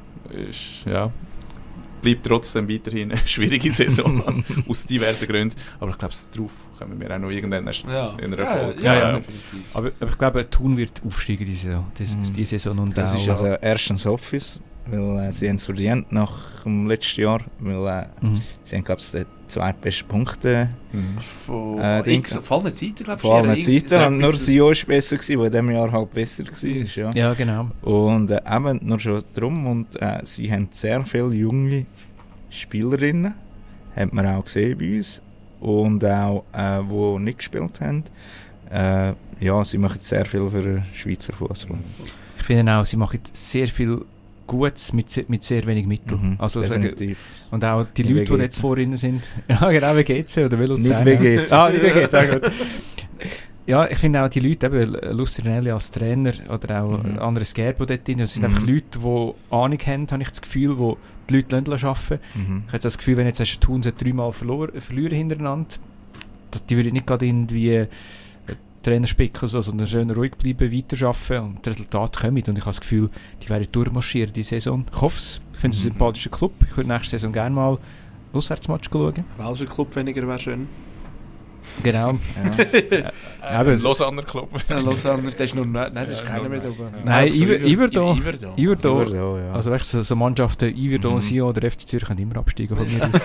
bleibt trotzdem weiterhin eine schwierige Saison aus diversen Gründen. Aber ich glaube, darauf kommen wir auch noch irgendwann erst in einer Folge. Ja, definitiv. Aber ich glaube, Thun wird aufsteigen diese Saison und Das auch. ist also erstens Office, weil sie haben es verdient nach dem letzten Jahr, weil sie haben, glaube ich, die zweitbesten Punkte Von Dings. vor allen Zeiten, glaube ich. vor allen Zeiten. Und nur das Jahr war besser, gewesen, weil in diesem Jahr halt besser war. Ja. Ja, genau. Und eben nur schon darum. Und sie haben sehr viele junge Spielerinnen, hat man auch gesehen bei uns. Und auch, die nicht gespielt haben. Ja, sie machen sehr viel für den Schweizer Fußball. Ich finde auch, sie machen sehr viel Gutes mit sehr wenig Mitteln. Also definitiv. und auch die Wie Leute, die WGC. jetzt vorhin sind. Ja, genau, wie geht's? Oder will Nicht WGC. Ah, nicht WGC, sehr gut. Ja, ich finde auch die Leute, eben Lustrinelli als Trainer oder auch anderes Gerbo dort drin, das sind einfach Leute, die Ahnung haben, habe ich das Gefühl, die die Leute arbeiten lassen. Ich habe das Gefühl, wenn jetzt hast du Thun 3-mal verlieren hintereinander, die würden nicht gerade irgendwie Trainer spicken, sondern schön ruhig bleiben, weiterarbeiten und die Resultate kommen. Und ich habe das Gefühl, die werden durchmarschieren die Saison. Ich hoffe es. Ich finde es ein sympathischer Club. Ich würde nächste Saison gerne mal Auswärtsmatch schauen. Welcher Club weniger wäre schön? Genau. Ein Lausanner Club. Lausanne, das ist noch nein, das ist keiner mehr oben. Nein, Iverdon. Iverdon, ja. Also echt so Mannschaften, Iverdon, Sion oder FC Zürich können immer absteigen von mir aus.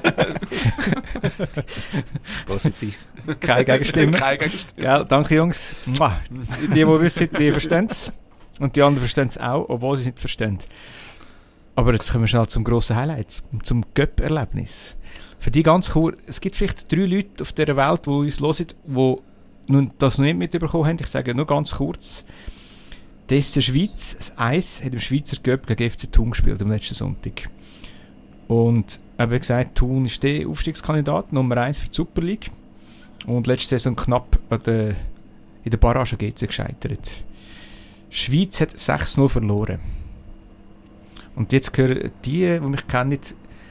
Positiv. Keine Gegenstimme. Keine Gegenstimme. Gell, danke Jungs. Mua. Die wissen, die verstehen es. Und die anderen verstehen es auch, obwohl sie es nicht verstehen. Aber jetzt kommen wir schnell zum grossen Highlight, zum Cup-Erlebnis. Für die ganz cool, es gibt vielleicht 3 Leute auf dieser Welt, die uns hören, die das noch nicht mitbekommen haben. Ich sage nur ganz kurz. Das ist der Schweiz, das Eis hat im Schweizer Cup gegen FC Thun gespielt am letzten Sonntag. Und wie gesagt, Thun ist der Aufstiegskandidat Nummer 1 für die Super League. Und letzte Saison knapp in der Barrage GC gescheitert. Die Schweiz hat 6-0 verloren. Und jetzt gehören die mich kennen,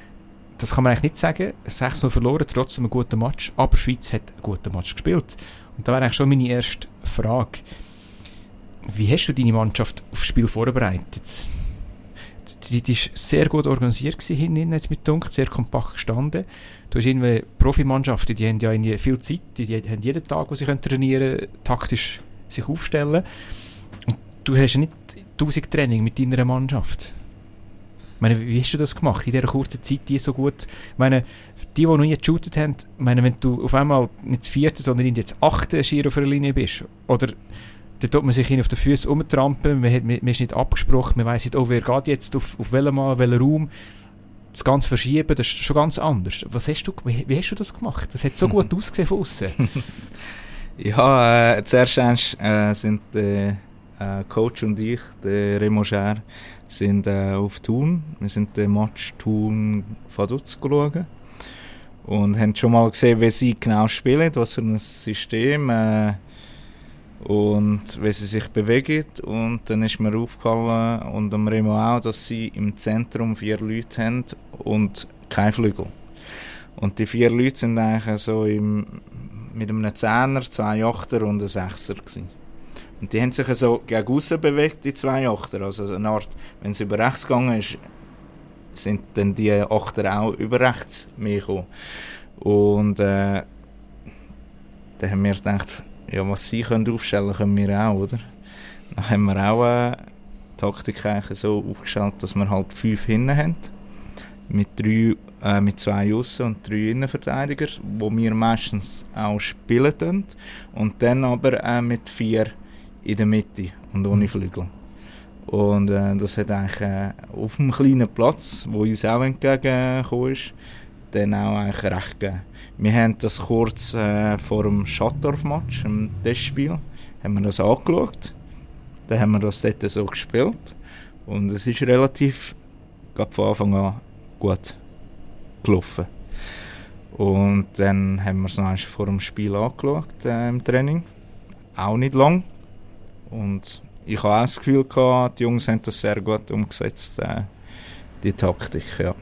das kann man eigentlich nicht sagen. 6-0 verloren, trotzdem ein guter Match. Aber die Schweiz hat einen guten Match gespielt. Und da wäre eigentlich schon meine erste Frage. Wie hast du deine Mannschaft aufs Spiel vorbereitet? Die war sehr gut organisiert hinten, jetzt mit Dunkel, sehr kompakt gestanden. Du hast irgendwie Profimannschaften, die haben ja irgendwie viel Zeit, die haben jeden Tag, wo sie trainieren können, taktisch sich aufstellen. Und du hast ja nicht 1000 Training mit deiner Mannschaft. Ich meine, wie hast du das gemacht, in dieser kurzen Zeit, die so gut... Ich meine, die noch nie geshootet haben, ich meine, wenn du auf einmal nicht das 4., sondern jetzt 8. Schier auf einer Linie bist, oder dann tut man sich auf den Füßen rumtrampeln, man ist nicht abgesprochen, man weiss nicht, oh, wer geht jetzt auf welchen Raum, das Ganze verschieben, das ist schon ganz anders. Wie hast du das gemacht? Das hat so gut ausgesehen von außen. Ja, zuerst sind Coach und ich, der Remo Scher, sind auf Thun. Wir sind den Match Thun-Vaduz geschaut und haben schon mal gesehen, wie sie genau spielen, was für ein System und wie sie sich bewegen. Und dann ist mir aufgefallen, und dem Remo auch, dass sie im Zentrum 4 Leute haben und kein Flügel. Und die 4 Leute sind eigentlich so mit einem 10er, 2 8er und einem 6er gewesen. Und die haben sich so gegen aussen bewegt, die 2 8er. Also eine Art, wenn es über rechts gegangen ist, sind dann die 8er auch über rechts mehr gekommen. Und dann haben wir gedacht, ja, was sie aufstellen können, können wir auch, oder? Dann haben wir auch die Taktik so aufgestellt, dass wir halt 5 hinten haben. Mit 2 Aussen und 3 Innenverteidiger, wo wir meistens auch spielen können. Und dann aber mit 4 in der Mitte und ohne Flügel. Und das hat eigentlich auf einem kleinen Platz, wo uns auch entgegengekommen ist, dann auch eigentlich recht gegeben. Wir haben das kurz vor dem Schattdorf-Match, im Testspiel, haben wir das angeschaut. Dann haben wir das dort so gespielt. Und es ist relativ, gerade von Anfang an, gut gelaufen. Und dann haben wir es noch vor dem Spiel angeschaut im Training. Auch nicht lang. Und ich habe auch das Gefühl gehabt, die Jungs haben das sehr gut umgesetzt, die Taktik, ja.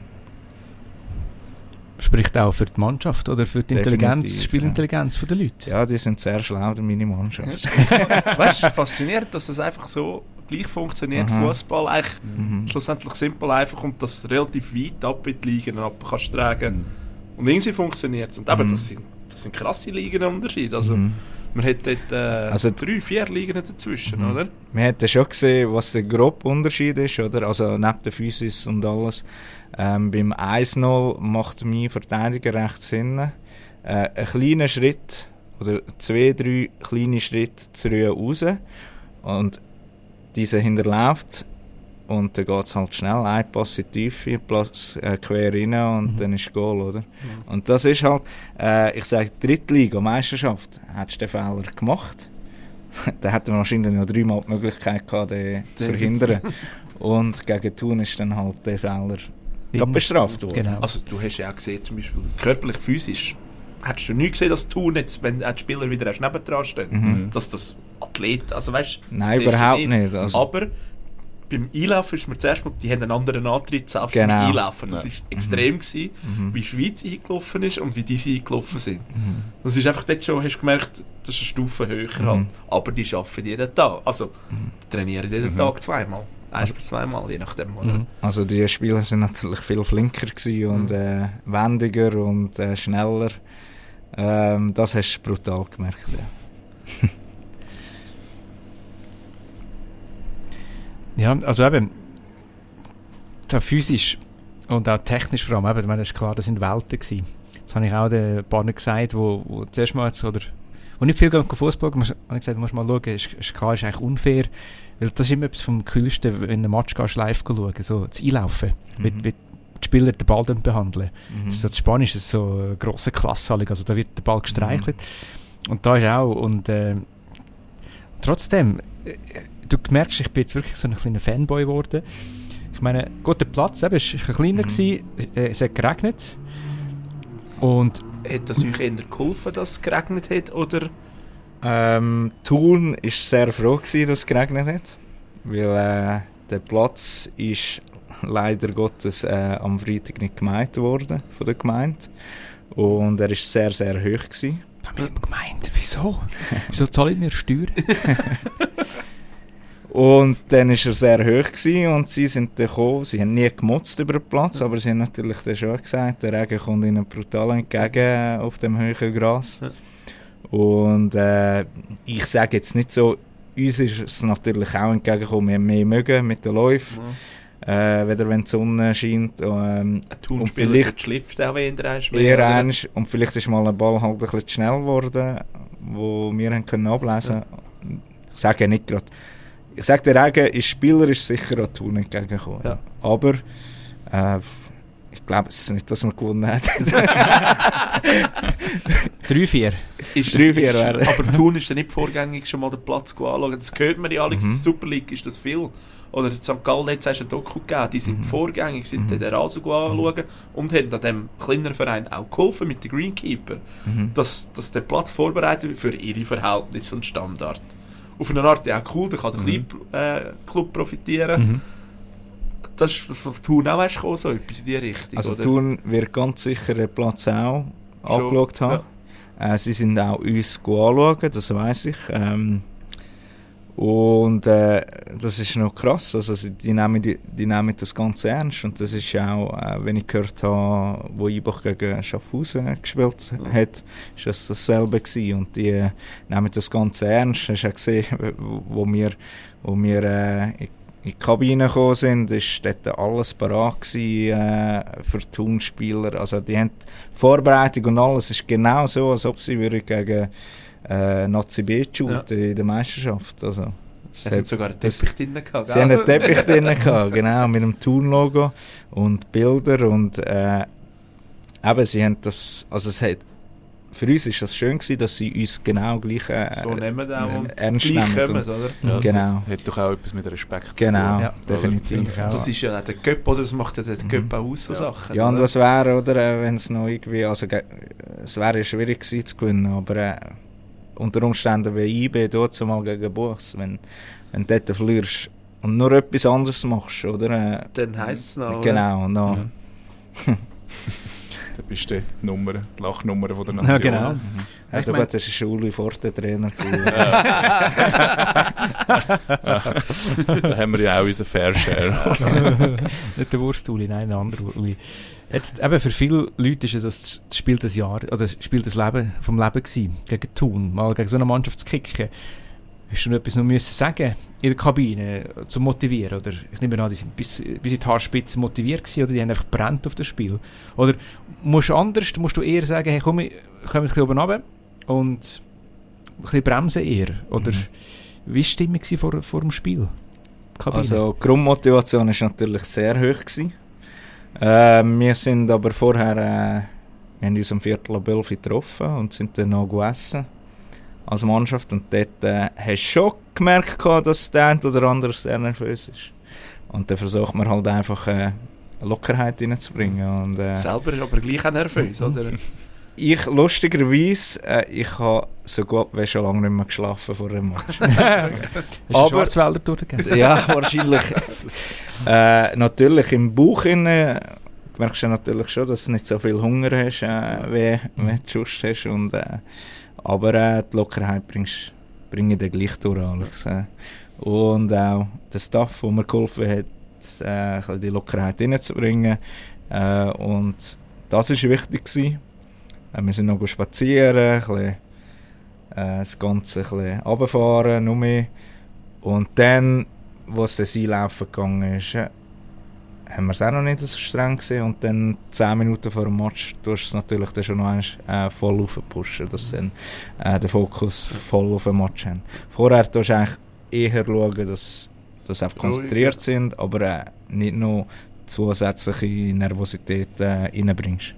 Spricht auch für die Mannschaft oder für die Spielintelligenz der Leute? Ja, die sind sehr schlau, meine Mannschaft. Weißt du, es ist faszinierend, dass das einfach so gleich funktioniert. Fußball eigentlich schlussendlich simpel einfach und das relativ weit ab in die Ligen ab kannst tragen. Und irgendwie funktioniert es. Und eben, das sind krasse Ligenunterschiede. Also, man hat dort 3-4 Ligen dazwischen, oder? Man hat schon gesehen, was der grobe Unterschied ist, oder? Also neben der Physis und alles. Beim 1-0 macht mein Verteidiger rechts hinten einen kleinen Schritt oder 2-3 kleine Schritte zurück raus und dieser hinterläuft und dann geht es halt schnell, ein Pass in die Tiefe, quer rein und dann ist Goal, oder? Und das ist halt, ich sage, Drittliga-Meisterschaft, hättest du den Fehler gemacht, dann hätten wir wahrscheinlich noch 3-mal die Möglichkeit gehabt, den zu verhindern. Und gegen Thun ist dann halt der Fehler bestraft worden. Genau. Also du hast ja auch gesehen, zum Beispiel körperlich, physisch, hättest du nie gesehen, dass Thun jetzt, wenn die Spieler wieder nebendran stehen, dass das Athlet, also weißt du... Nein, überhaupt nicht. Also. Aber beim Einlaufen ist mir zuerst mal, die haben einen anderen Antritt selbst beim Einlaufen. Das war extrem gewesen, wie die Schweiz eingelaufen ist und wie diese eingelaufen sind. Das ist einfach dort schon, hast du gemerkt, das ist eine Stufe höher halt. Aber die arbeiten jeden Tag, also die trainieren jeden Tag 2-mal. 1 bis 2-mal, je nachdem. Oder? Also die Spieler sind natürlich viel flinker gewesen und wendiger und schneller. Das hast du brutal gemerkt. Ja. Ja, also eben, physisch und auch technisch vor allem, eben, ich meine, das ist klar, das sind Welten gewesen. Das habe ich auch den Partner gesagt, wo zuerst mal jetzt, oder wo nicht viel Fußball habe ich gesagt, du musst mal schauen, ist klar, ist eigentlich unfair, weil das ist immer etwas vom Coolsten, wenn du einen Match gehst, live schauen, so das Einlaufen, wie die Spieler den Ball behandeln. Das ist so das Spanische, das ist so eine grosse Klasse, also da wird der Ball gestreichelt und da ist auch, und trotzdem, du merkst, ich bin jetzt wirklich so ein kleiner Fanboy geworden. Ich meine, gut, der Platz eben, ist ein kleiner gewesen, es hat geregnet. Und hat das euch eher geholfen, dass es geregnet hat, oder? Thun war sehr froh gewesen, dass es geregnet hat, weil der Platz ist leider Gottes am Freitag nicht gemeint worden von der Gemeinde und er ist sehr, sehr hoch gewesen. Da habe ich immer gemeint, wieso? Wieso zahle ich mir Steuern? Und dann war er sehr hoch gewesen und sie sind dann gekommen. Sie haben nie gemotzt über den Platz, aber sie haben natürlich dann schon gesagt, der Regen kommt ihnen brutal entgegen auf dem hohen Gras. Ja. Und ich sage jetzt nicht so, uns ist es natürlich auch entgegengekommen, wir haben mehr mögen mit den Läufen, weder wenn die Sonne scheint. Ein Turnspieler vielleicht schlüpft auch eher ernst. Und vielleicht ist mal ein Ball halt ein bisschen zu schnell geworden, wo wir haben können ablesen können. Ich sage nicht gerade, ich sage, der Regen ist spielerisch sicher an Thun entgegengekommen. Ja. Aber ich glaube es ist nicht, dass wir gewonnen haben. 3-4. 3-4 wäre. Aber Thun ist dann nicht vorgängig schon mal den Platz anschauen. Das hört man ja, Alex, in der Super League ist das viel. Oder in St. Gallen hat es ein Doku gegeben, die sind vorgängig, sind den Rasen anschauen und haben an diesem kleineren Verein auch geholfen mit den Greenkeeper, dass der Platz vorbereitet wird für ihre Verhältnisse und Standard. Auf eine Art ja auch cool, da kann der Club profitieren. Das ist von Thun auch gekommen, so etwas in die Richtung. Also oder? Thun wird ganz sicher den Platz auch angeschaut haben. Ja. Sie sind auch uns anschauen, das weiss ich. Und das ist noch krass, also die nehmen das ganz ernst und das ist auch, wenn ich gehört habe, wo Ibach gegen Schaffhausen gespielt hat, ist das dasselbe gewesen und die nehmen das ganz ernst. Hast du auch gesehen, wo wir in die Kabine gekommen sind, ist dort alles parat gewesen, für Thun-Spieler, also die haben die Vorbereitung und alles ist genau so, als ob sie gegen Nazi B in der Meisterschaft. Also, es hat sogar einen Teppich drin gehabt. Sie haben einen Teppich drin gehabt, genau, mit dem Thun-Logo und Bilder und eben, sie haben das, also es hat, für uns ist das schön gewesen, dass sie uns genau gleich so nehmen auch und ernst gleich nehmen. kommen, oder? Ja, genau. Hat doch auch etwas mit Respekt zu Genau, tun. Ja, definitiv. Das ist ja auch der Göpp, oder? Das macht ja der Göpp auch aus, so Sachen. Ja, und oder? was wäre, oder, wenn es noch irgendwie, also es wäre schwierig gewesen zu gewinnen, aber unter Umständen wie IB dort mal gegen Buchs, wenn du dort verlierst und nur etwas anderes machst, oder? Dann heisst es noch, genau, noch. Ja. Da bist du die Lachnummer von der Nation. Ja, genau. Ja, du warst ein Uli Forte Trainer gewesen. Da haben wir ja auch unseren Fair Share. Nicht der Wurst-Uli, nein, ein anderer Uli. Jetzt, eben für viele Leute ist das Spiel des Jahres, oder Spiel des Lebens, vom Leben gewesen, gegen Thun, mal gegen so eine Mannschaft zu kicken. Hast du noch etwas müssen sagen in der Kabine, zu motivieren? Oder ich nehme an, die sind bis in die Haarspitze motiviert gewesen, oder die haben einfach brennt auf das Spiel? Oder musst du eher sagen, hey, komm ein bisschen oben runter und ein bisschen bremsen eher? Oder wie war die Stimmung vor dem Spiel? Kabine? Also die Grundmotivation war natürlich sehr hoch gewesen. Wir sind aber vorher, wir haben uns um 11:15 getroffen und sind dann noch gegessen als Mannschaft und dort hast du schon gemerkt, dass der eine oder andere sehr nervös ist. Und dann versucht man halt einfach Lockerheit reinzubringen. Und, selber ist aber gleich auch nervös, oder? Ich, lustigerweise, ich habe so gut wie schon lange nicht mehr geschlafen vor dem Match. Hast du Schwarzwälder durchgegeben? Ja, wahrscheinlich. Natürlich im Bauch merkst du natürlich schon, dass du nicht so viel Hunger hast, wie du sonst hast. Und, aber die Lockerheit bringe ich dann gleich durch, Alex. Und auch der Staff, der mir geholfen hat, die Lockerheit reinzubringen. Und das war wichtig gewesen. Wir sind noch spazieren, das Ganze ein bisschen runterfahren, noch mehr. Und dann, als das Einlaufen gegangen ist, haben wir es auch noch nicht so streng gesehen. Und dann 10 Minuten vor dem Match tust du es natürlich dann schon noch einmal voll aufpushen, dass sie dann den Fokus voll auf den Match haben. Vorher tust du eigentlich eher schauen, dass sie einfach konzentriert sind, aber nicht noch zusätzliche Nervosität reinbringst.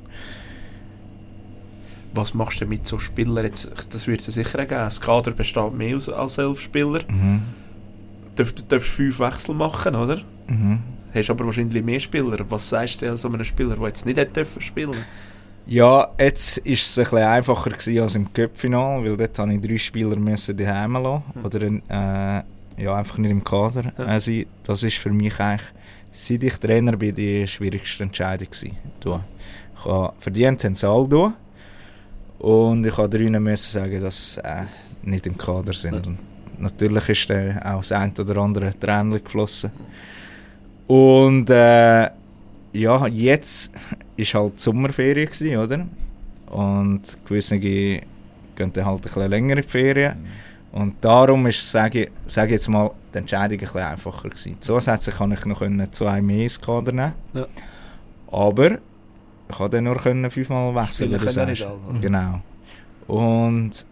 Was machst du mit so Spielern? Jetzt, das wird es sicher geben. Das Kader besteht mehr als 11 Spieler. Du darfst 5 Wechsel machen, oder? Hast aber wahrscheinlich mehr Spieler. Was sagst du so einem Spieler, der jetzt nicht hätte spielen? Ja, jetzt war es ein bisschen einfacher gewesen als im Cup-Final, weil dort habe ich 3 Spieler daheim lassen oder einfach nicht im Kader sein. Das ist für mich eigentlich, seit ich Trainer bin, die schwierigste Entscheidung gewesen. Verdient haben sie alle. Und ich habe 3 müssen sagen, dass sie nicht im Kader sind. Und natürlich ist dann auch das ein oder andere Tränchen geflossen. Und ja, jetzt war halt die Sommerferien gewesen, oder? Und gewisse gehen dann halt ein bisschen länger in die Ferien. Und darum ist, sage ich jetzt mal, die Entscheidung ein bisschen einfacher gewesen. Zusätzlich kann ich noch 2 mehr ins Kader nehmen. Ja. Aber ich konnte dann nur 5-mal wechseln. Genau. Und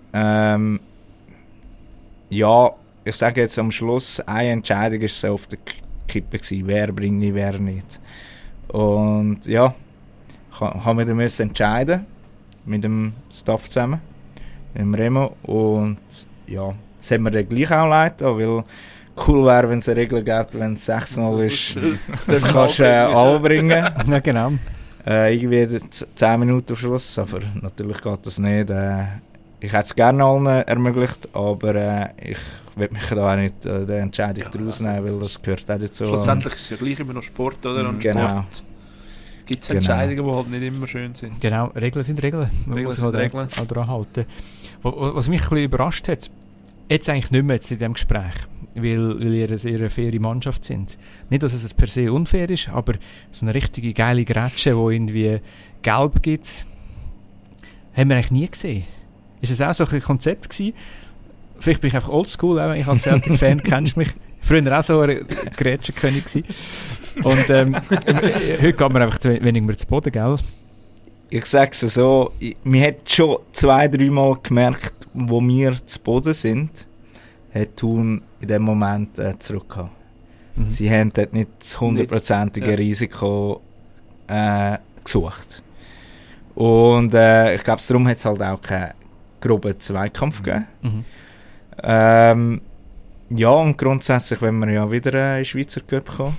ja, ich sage jetzt am Schluss, eine Entscheidung war so auf der Kippe gewesen, wer bringt ich, wer nicht. Und ja, ich habe mich dann entscheiden mit dem Staff zusammen, mit dem Remo. Und ja, das hat mir dann gleich auch leid, weil cool wäre, wenn es eine Regel gibt, wenn es 6-0 ist, das kannst du alle bringen. Ja, genau. Irgendwie 10 Minuten auf Schluss, aber natürlich geht das nicht. Ich hätte es gerne allen ermöglicht, aber ich will mich da auch nicht der Entscheidung daraus nehmen, weil das gehört auch dazu. Schlussendlich ist es ja gleich immer noch Sport, oder? Und genau. Sport gibt es Entscheidungen, die halt nicht immer schön sind. Genau, Regeln sind Regeln. Man muss halt Regeln daran halten. Was mich ein bisschen überrascht hat, jetzt eigentlich nicht mehr jetzt in diesem Gespräch, weil ihr eine sehr faire Mannschaft sind. Nicht, dass es per se unfair ist, aber so eine richtige geile Grätsche, die irgendwie gelb gibt, haben wir eigentlich nie gesehen. Ist das auch so ein Konzept gewesen? Vielleicht bin ich einfach oldschool, auch ich als Celtic-Fan, kennst du mich. Früher auch so ein Grätschenkönig gewesen. Und heute geht man einfach weniger zu Boden, gell? Ich sage es so, man hat schon 2-3 Mal gemerkt, wo wir zu Boden sind, hat Thun in dem Moment zurückgehauen. Mhm. Sie haben dort nicht das 100%ige Risiko gesucht. Und ich glaube, darum hat es halt auch keinen groben Zweikampf gegeben. Mhm. Ja, und grundsätzlich, wenn wir ja wieder in den Schweizer Cup kommen.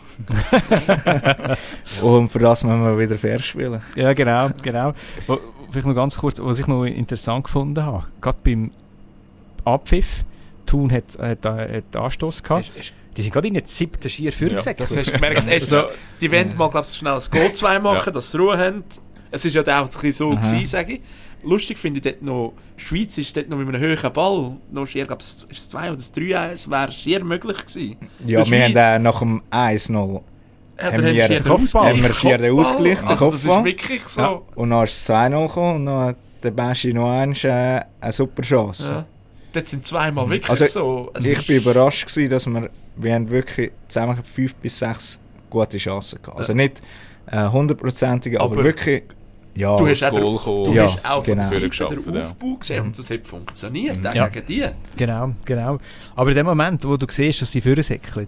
Und für das müssen wir wieder fair spielen. Ja, genau. Vielleicht noch ganz kurz, was ich noch interessant gefunden habe. Gerade beim Abpfiff, Thun hat Anstoss gehabt. Die sind gerade in den 7. Schier vorgesäckelt. Das hast du gemerkt. Also, die wollen mal, glaube ich, schnell ein Goal 2 machen, dass sie Ruhe haben. Es war ja auch ein bisschen so gewesen, sage ich. Lustig finde ich dort noch, die Schweiz ist dort noch mit einem hohen Ball, noch schier, glaube ich, ist es 2 oder 3-1, wäre schier möglich gewesen. Ja, wir haben nach dem 1-0 haben wir schier den Ausgleich, den Kopfball. Das ist wirklich so. Ja. Und dann ist es 2-0 gekommen und dann hat der Baschi noch eine super Chance. Ja. Dort sind 2 Mal wirklich also, so. Ich war überrascht gewesen, dass wir haben wirklich zusammen 5 bis 6 gute Chancen gehabt. Also nicht 100%ige, aber wirklich. Ja, du hast auch genau. von der Seite den Aufbau gesehen und das hat funktioniert, gegen die. Genau. Aber in dem Moment, wo du siehst, dass die vorsäckeln,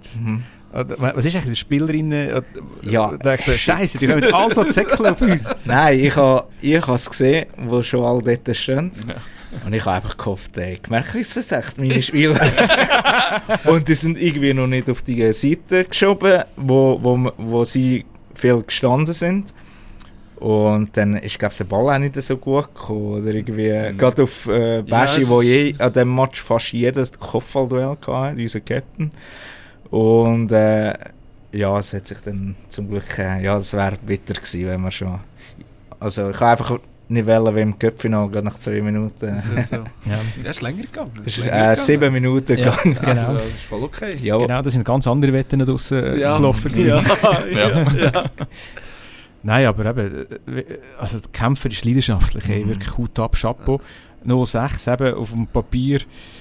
was ist eigentlich die Spielerin? Ja. Da hast du Scheiße, die kommen alle so zäckeln auf uns. Nein, ich habe es gesehen, wo schon alle dort stehen. Ja. Und ich habe einfach gehofft, gemerkt, ist das echt meine Spieler? Und die sind irgendwie noch nicht auf die Seite geschoben, wo sie viel gestanden sind. Und dann ist, glaube ich, der Ball auch nicht so gut gekommen. Oder irgendwie, gerade auf Baschi, wo an dem Match fast jeder Kopfballduell hatte, unser Captain. Und ja, es hat sich dann zum Glück, das wäre bitter gewesen, wenn wir schon... Also ich habe einfach nicht wollen, wie im Cup-Final, nach 2 Minuten. Das ist länger gegangen. Es ist 7 Minuten gegangen. Genau. Also, das ist voll okay. Ja. Genau, da sind ganz andere Wetten draussen gelaufen. Ja. Nein, aber eben, also der Kämpfer ist leidenschaftlich, wirklich Hut ab, Chapeau. 0-6, eben auf dem Papier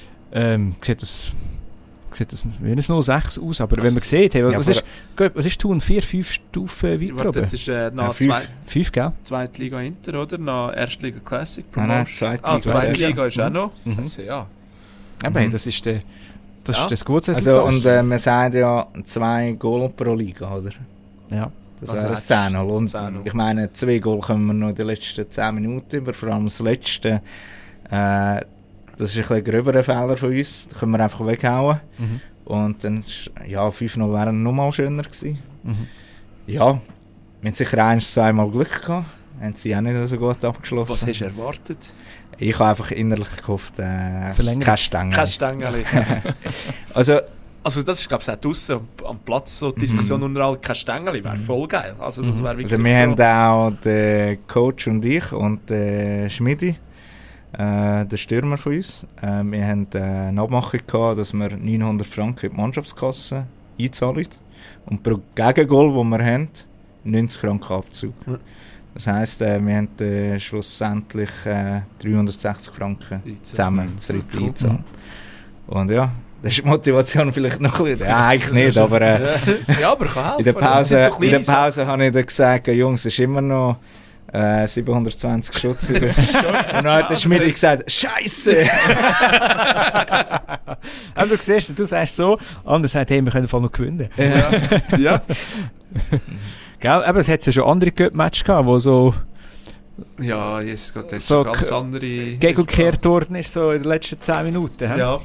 sieht das wie ein 0-6 aus, aber wenn man sieht, hey, was ist Thun? 4-5 Stufen weiter oben? Das ist nach 5, gell? Zweite Liga Inter, oder? Nach Erstliga Classic. Nein, Zweite Liga ist auch noch. Also, ja. Eben, das ist das gute Resultat. Also, und man sagt ja 2 Goal pro Liga, oder? Ja. Das wäre 10. Und ich meine, 2 Goal kommen wir noch in den letzten 10 Minuten über, vor allem das letzte. Das ist ein bisschen gröberer Fehler von uns, da können wir einfach weghauen. Und dann, 5-0 wären noch mal schöner gewesen. Ja, wir haben sicher 1-2 Mal Glück gehabt, haben sie auch nicht so gut abgeschlossen. Was hast du erwartet? Ich habe einfach innerlich gehofft, kein Stängel. Kein Stängel. Also das ist, glaube ich, auch draussen am Platz so die Diskussion unter allen, kein Stängel wäre voll geil. Also das wäre wirklich wir haben auch den Coach und ich und den Schmidi der Stürmer von uns. Wir haben eine Abmachung gehabt, dass wir 900 Franken in die Mannschaftskasse einzahlen. Und pro Gegengol, das wir haben, 90 Franken Abzug. Das heisst, wir haben schlussendlich 360 Franken zusammen zu einzahlen. Und ja, das ist die Motivation vielleicht noch ein bisschen. Ja, eigentlich nicht, aber ja, aber kann helfen. In der Pause habe ich dann gesagt, Jungs, es ist immer noch 720 Schutz. Und dann hat der Schmidt gesagt, Scheiße! Aber du siehst, du sagst so, anders sagt, hey, wir können voll noch gewinnen. Ja. Gell? Aber es hat ja schon andere Cup-Matches gehabt, wo so... Ja, jetzt geht das so schon ganz andere... Gegengekehrt worden ist, so in den letzten 10 Minuten. He? Ja.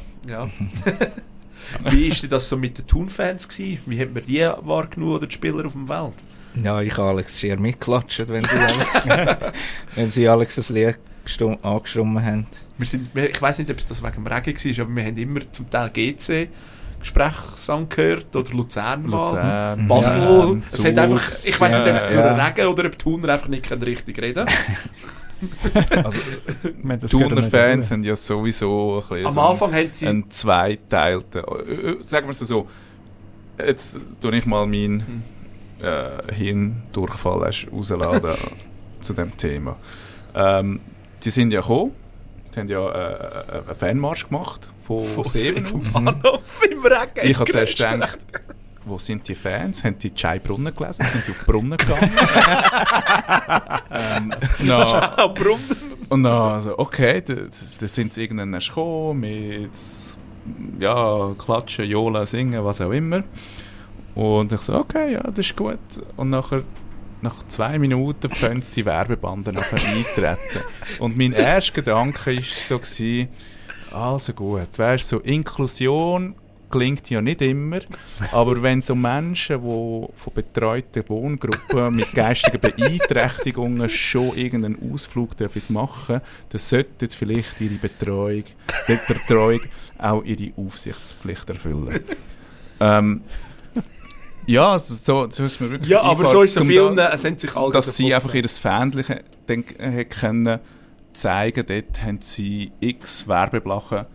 Wie war das so mit den Thun-Fans gewesen? Wie hat man die wahrgenommen oder die Spieler auf dem Feld? Ja, ich habe Alex schier mitgeklatscht, wenn sie Alex das Lied angestimmt haben. Ich weiss nicht, ob es das wegen dem Regen war, aber wir haben immer zum Teil GC Gespräche gehört oder Luzern, Basel. Ja, es hat einfach, ich weiss nicht, ob es durch den Regen oder ob die Thuner einfach nicht richtig reden Also, Thuner Fans haben ja sowieso ein bisschen am Anfang haben sie einen zweiteilten, sagen wir es so, jetzt tue ich mal meinen Hirndurchfall rausladen zu dem Thema. Die sind ja gekommen, die haben ja einen Fanmarsch gemacht von 7 vom Bahnhof im Regen. Ich habe zuerst gedacht, wo sind die Fans? Haben die Schei-Brunnen gelesen? Sind die auf die Brunnen gegangen? Brunnen? Und dann, also, okay, da sind sie irgendwann erst gekommen, mit Klatschen, Johlen, Singen, was auch immer. Und ich so, okay, ja, das ist gut. Und nachher, nach 2 Minuten fangen sie die Werbebanden nachher eintreten. Und mein erster Gedanke war so, also gut, weißt, so Inklusion klingt ja nicht immer, aber wenn so Menschen, die von betreuten Wohngruppen mit geistigen Beeinträchtigungen schon irgendeinen Ausflug machen dürfen, dann sollten vielleicht ihre Betreuung auch ihre Aufsichtspflicht erfüllen. Ja, so ist mir wirklich aber so ist es vielen, es haben sich alle dass sie einfach ihr Fähnchen können zeigen. Dort haben sie x Werbebanden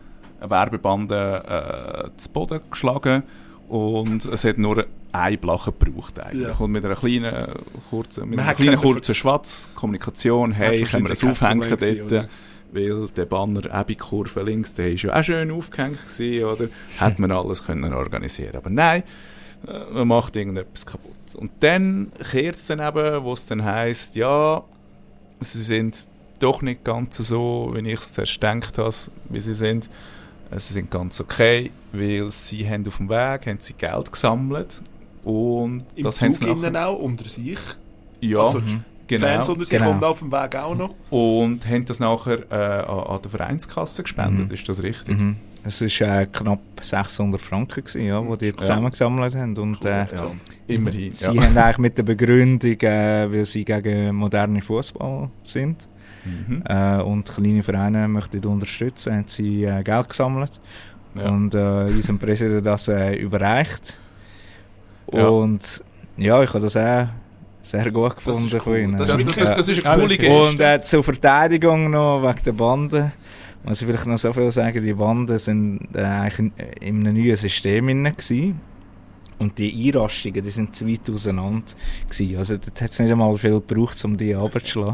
zu Boden geschlagen und es hat nur eine Blache gebraucht eigentlich. Ja. Und mit einer kleinen kurzen Schwatzkommunikation, hey, können wir das aufhängen dort, weil der Banner Ebi-Kurve links, der war ja auch schön aufgehängt gewesen, oder? Hätte man alles können organisieren. Aber nein, man macht irgendetwas kaputt. Und dann kehrt es dann eben, wo es dann heisst, ja, sie sind doch nicht ganz so, wie ich es zuerst gedacht habe, wie sie sind. Sie sind ganz okay, weil sie haben auf dem Weg haben sie Geld gesammelt. Und im das Zug haben sie auch unter sich. Ja, also genau. Fans unter sich und auf dem Weg auch noch. Und haben das nachher an der Vereinskasse gespendet, ist das richtig? Mhm. Es war knapp 600 Franken, die zusammengesammelt haben. Und, immerhin. Sie haben eigentlich mit der Begründung, weil sie gegen modernen Fußball sind und kleine Vereine möchten unterstützen, haben sie Geld gesammelt und unserem Präsident das überreicht. Und ja, ich habe das auch sehr gut gefunden von ihnen. Das ist eine coole Geste. Und zur Verteidigung noch wegen der Banden. Muss ich vielleicht noch so viel sagen, die Banden sind eigentlich in einem neuen System gewesen. Und die Einrastungen, die sind zu weit auseinander gewesen. Also dort hat es nicht einmal viel gebraucht, um die runterzuschlagen.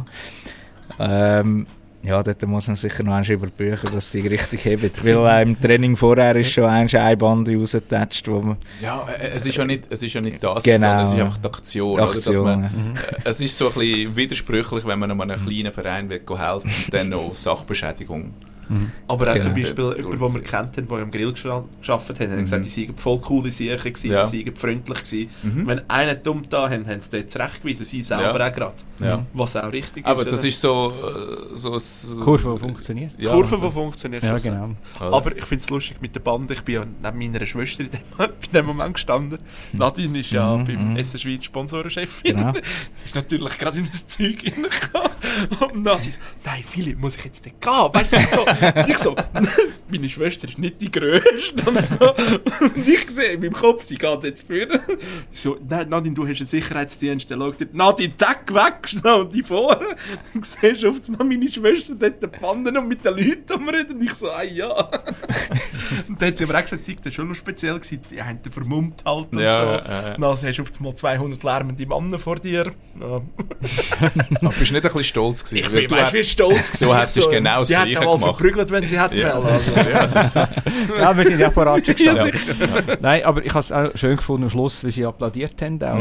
Dort muss man sicher noch einmal überbüchen, dass die richtig heben. Weil im Training vorher ist schon eine Bande rausgetatscht, wo man... Ja, es ist ja nicht das, genau. Sondern es ist einfach die Aktion. Oder? Dass man, es ist so ein bisschen widersprüchlich, wenn man einem kleinen Verein will helfen und dann noch Sachbeschädigung. Aber auch zum Beispiel jemand, den wir kennt haben, der am Grill gearbeitet hat, hat gesagt, die seien voll coole Sachen gewesen, sie seien freundlich gewesen. Wenn einer dumm da haben sie dort zurechtgewiesen, sie selber auch gerade. Ja. Was auch richtig aber ist. Aber das ist so Kurve, die funktioniert. Ja, Kurve, die funktioniert. Ja, genau. Aber ich finde es lustig mit der Bande. Ich bin ja neben meiner Schwester in dem Moment gestanden. Nadine ist ja beim Essen Schweiz Sponsorenchefin. Genau. Ist natürlich gerade in das Zeug reingekommen. Und dann sie so, nein, Philipp, muss ich jetzt nicht gehen? Weißt du, so. Und ich so, meine Schwester ist nicht die Grösste. Und, so. Und ich sehe in meinem Kopf, sie geht jetzt führen. So, nein, Nadine, du hast einen Sicherheitsdienst, der schaut dir, Nadine, zack, weg, so, und die vorne. Dann siehst du auf einmal meine Schwester dort den Pannen und mit den Leuten reden. Und ich so, ja. Und dann hat sie aber auch gesagt, sie war schon noch speziell gewesen. Die haben den vermummt halt und so. Dann hast du auf einmal 200 lärmende Männer vor dir. Ja. Aber bist du nicht ein bisschen stolz gewesen? Ich bin weißt, wie stolz gewesen. Du hättest genau das Gleiche gemacht. Die hätten mal verprügelt, wenn sie hätten wollen. Ja, wir sind ja parat schon gestanden. Nein, aber ich habe es auch schön gefunden am Schluss, wie sie applaudiert haben, auch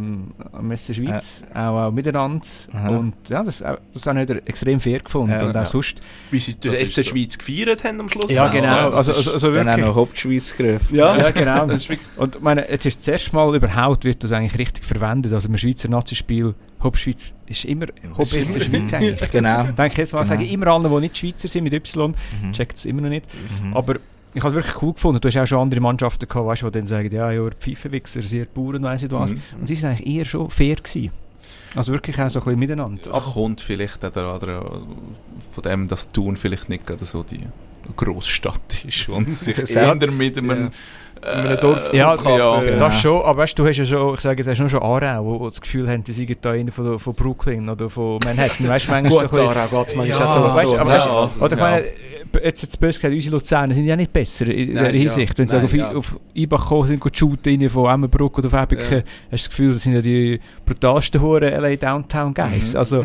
am Messe Schweiz, auch miteinander. Und ja, das habe ich extrem fair gefunden. Und auch sonst. Wie sie die SC Schweiz gefeiert haben am Schluss. Ja, genau. Also wirklich. Sie haben auch noch Hauptschweiz gerufen. Ja, genau. Und ich meine, jetzt ist das erste Mal überhaupt, wird das eigentlich richtig verwendet. Also im Schweizer Nazi-Spiel, Hauptschweiz ist immer Hauptschweizer Schweiz eigentlich. Genau. Ich denke jetzt mal, sage ich immer allen, die nicht Schweizer sind mit Y, checkt es immer noch nicht. Aber ich habe es wirklich cool gefunden. Du hast auch schon andere Mannschaften gehabt, weißt, die dann sagen, ja, Pfeifenwichser, sehr Bauern, weiss nicht was. Und sie sind eigentlich eher schon fair gewesen. Also wirklich auch so ein bisschen miteinander. Ja, kommt vielleicht auch der andere von dem, dass Thun vielleicht nicht gerade so die Grossstadt ist und sich eher mit einem Dorf das schon, aber weißt, du hast ja schon, ich sage jetzt, hast du schon Aarau, wo das Gefühl haben, sie seien da einer von Brooklyn oder von Manhattan, weißt du, manchmal gut, so Aarau geht es manchmal so. Oder ich meine, jetzt böse gesagt, unsere Luzerner sind ja nicht besser in der Hinsicht. Wenn sie auf Ibach gekommen sind, shooten von Emmenbruck oder auf Ebiken, hast du das Gefühl, das sind ja die brutalsten Huren LA Downtown Guys. Also,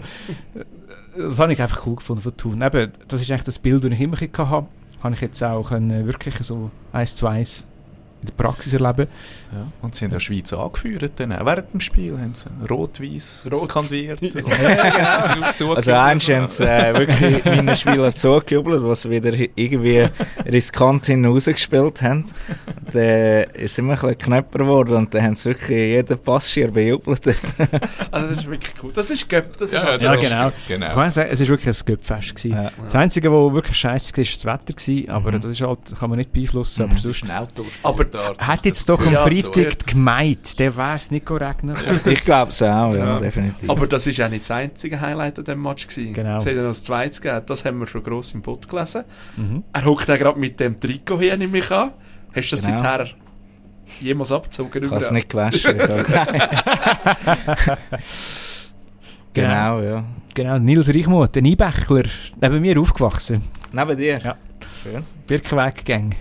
das habe ich einfach cool gefunden von Thun. Eben, das ist eigentlich das Bild, das ich immer hatte. Habe ich jetzt auch wirklich so 1:1 in der Praxis erleben. Ja. Und sie haben ja Schweiz angeführt, dann auch während dem Spiel haben sie rot-weiss skandiert. Genau. Also eigentlich haben sie wirklich meine Spieler zugejubelt, was wieder irgendwie riskant hinausgespielt haben. Dann ist es immer ein bisschen knapper geworden und dann haben sie wirklich jeden Passschier bejubelt. Also das ist wirklich cool. Das ist Göpp. Genau. Ich kann sagen, es war wirklich ein Göppfest. Ja. Das Einzige, was wirklich scheiße war, war das Wetter. Aber das ist halt, kann man nicht beeinflussen. Aber sonst hat jetzt doch am Freitag gemeint, der wäre es nicht regnen. Ich glaube es auch, ja, definitiv. Aber das war auch nicht das einzige Highlight an diesem Match gewesen. Genau. Es hat ja noch das Zweites gegeben, das haben wir schon gross im Pod gelesen. Er hockt ja gerade mit dem Trikot hier, nehme ich an. Hast du das seither jemals abgezogen? Ich habe es nicht gewaschen. Genau, ja. Genau, Nils Reichmuth, ein Einbächler, neben mir aufgewachsen. Neben dir? Ja. Schön. Birkenweg-Gang.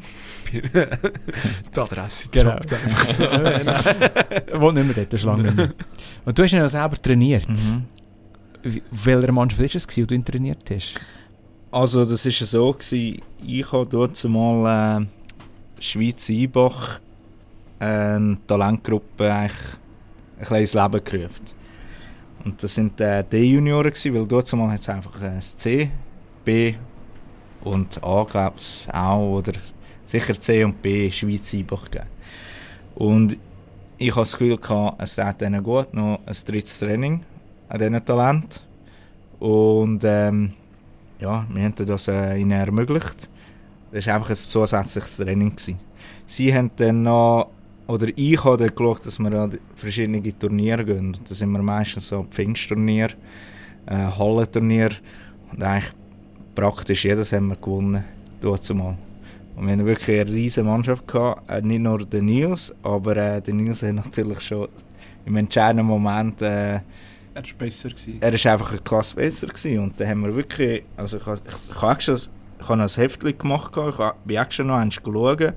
Die Adresse droppt einfach so. Wohnt nicht mehr dort, schon lange nicht mehr. Und du hast ihn ja selber trainiert. Welcher Mannschaft war es, die du ihn trainiert hast? Also das war so, ich habe dort mal Schweiz Einbach eine Talentgruppe eigentlich ein kleines Leben gerufen. Und das waren D-Junioren, weil dort mal hat es einfach ein C, B und A, glaube ich, auch, oder sicher C und B Schweiz Einbach gegeben. Und ich hatte das Gefühl, es tat ihnen gut, noch ein drittes Training an diesen Talent. Und wir haben das ihnen ermöglicht. Das war einfach ein zusätzliches Training gewesen. Sie haben dann noch, oder ich habe dann geschaut, dass wir an verschiedene Turniere gehen. Da sind wir meistens so Pfingstturnier, Hallenturnier. Und eigentlich praktisch jedes haben wir gewonnen. Mal. Und wir hatten wirklich eine riesige Mannschaft gehabt. Nicht nur den Nils, aber der Nils hat natürlich schon im entscheidenden Moment. Er war besser gewesen. Er war einfach eine Klasse besser gewesen. Und dann haben wir wirklich. Also ich habe ein Heftchen gemacht, ich bin extra noch einmal schauen.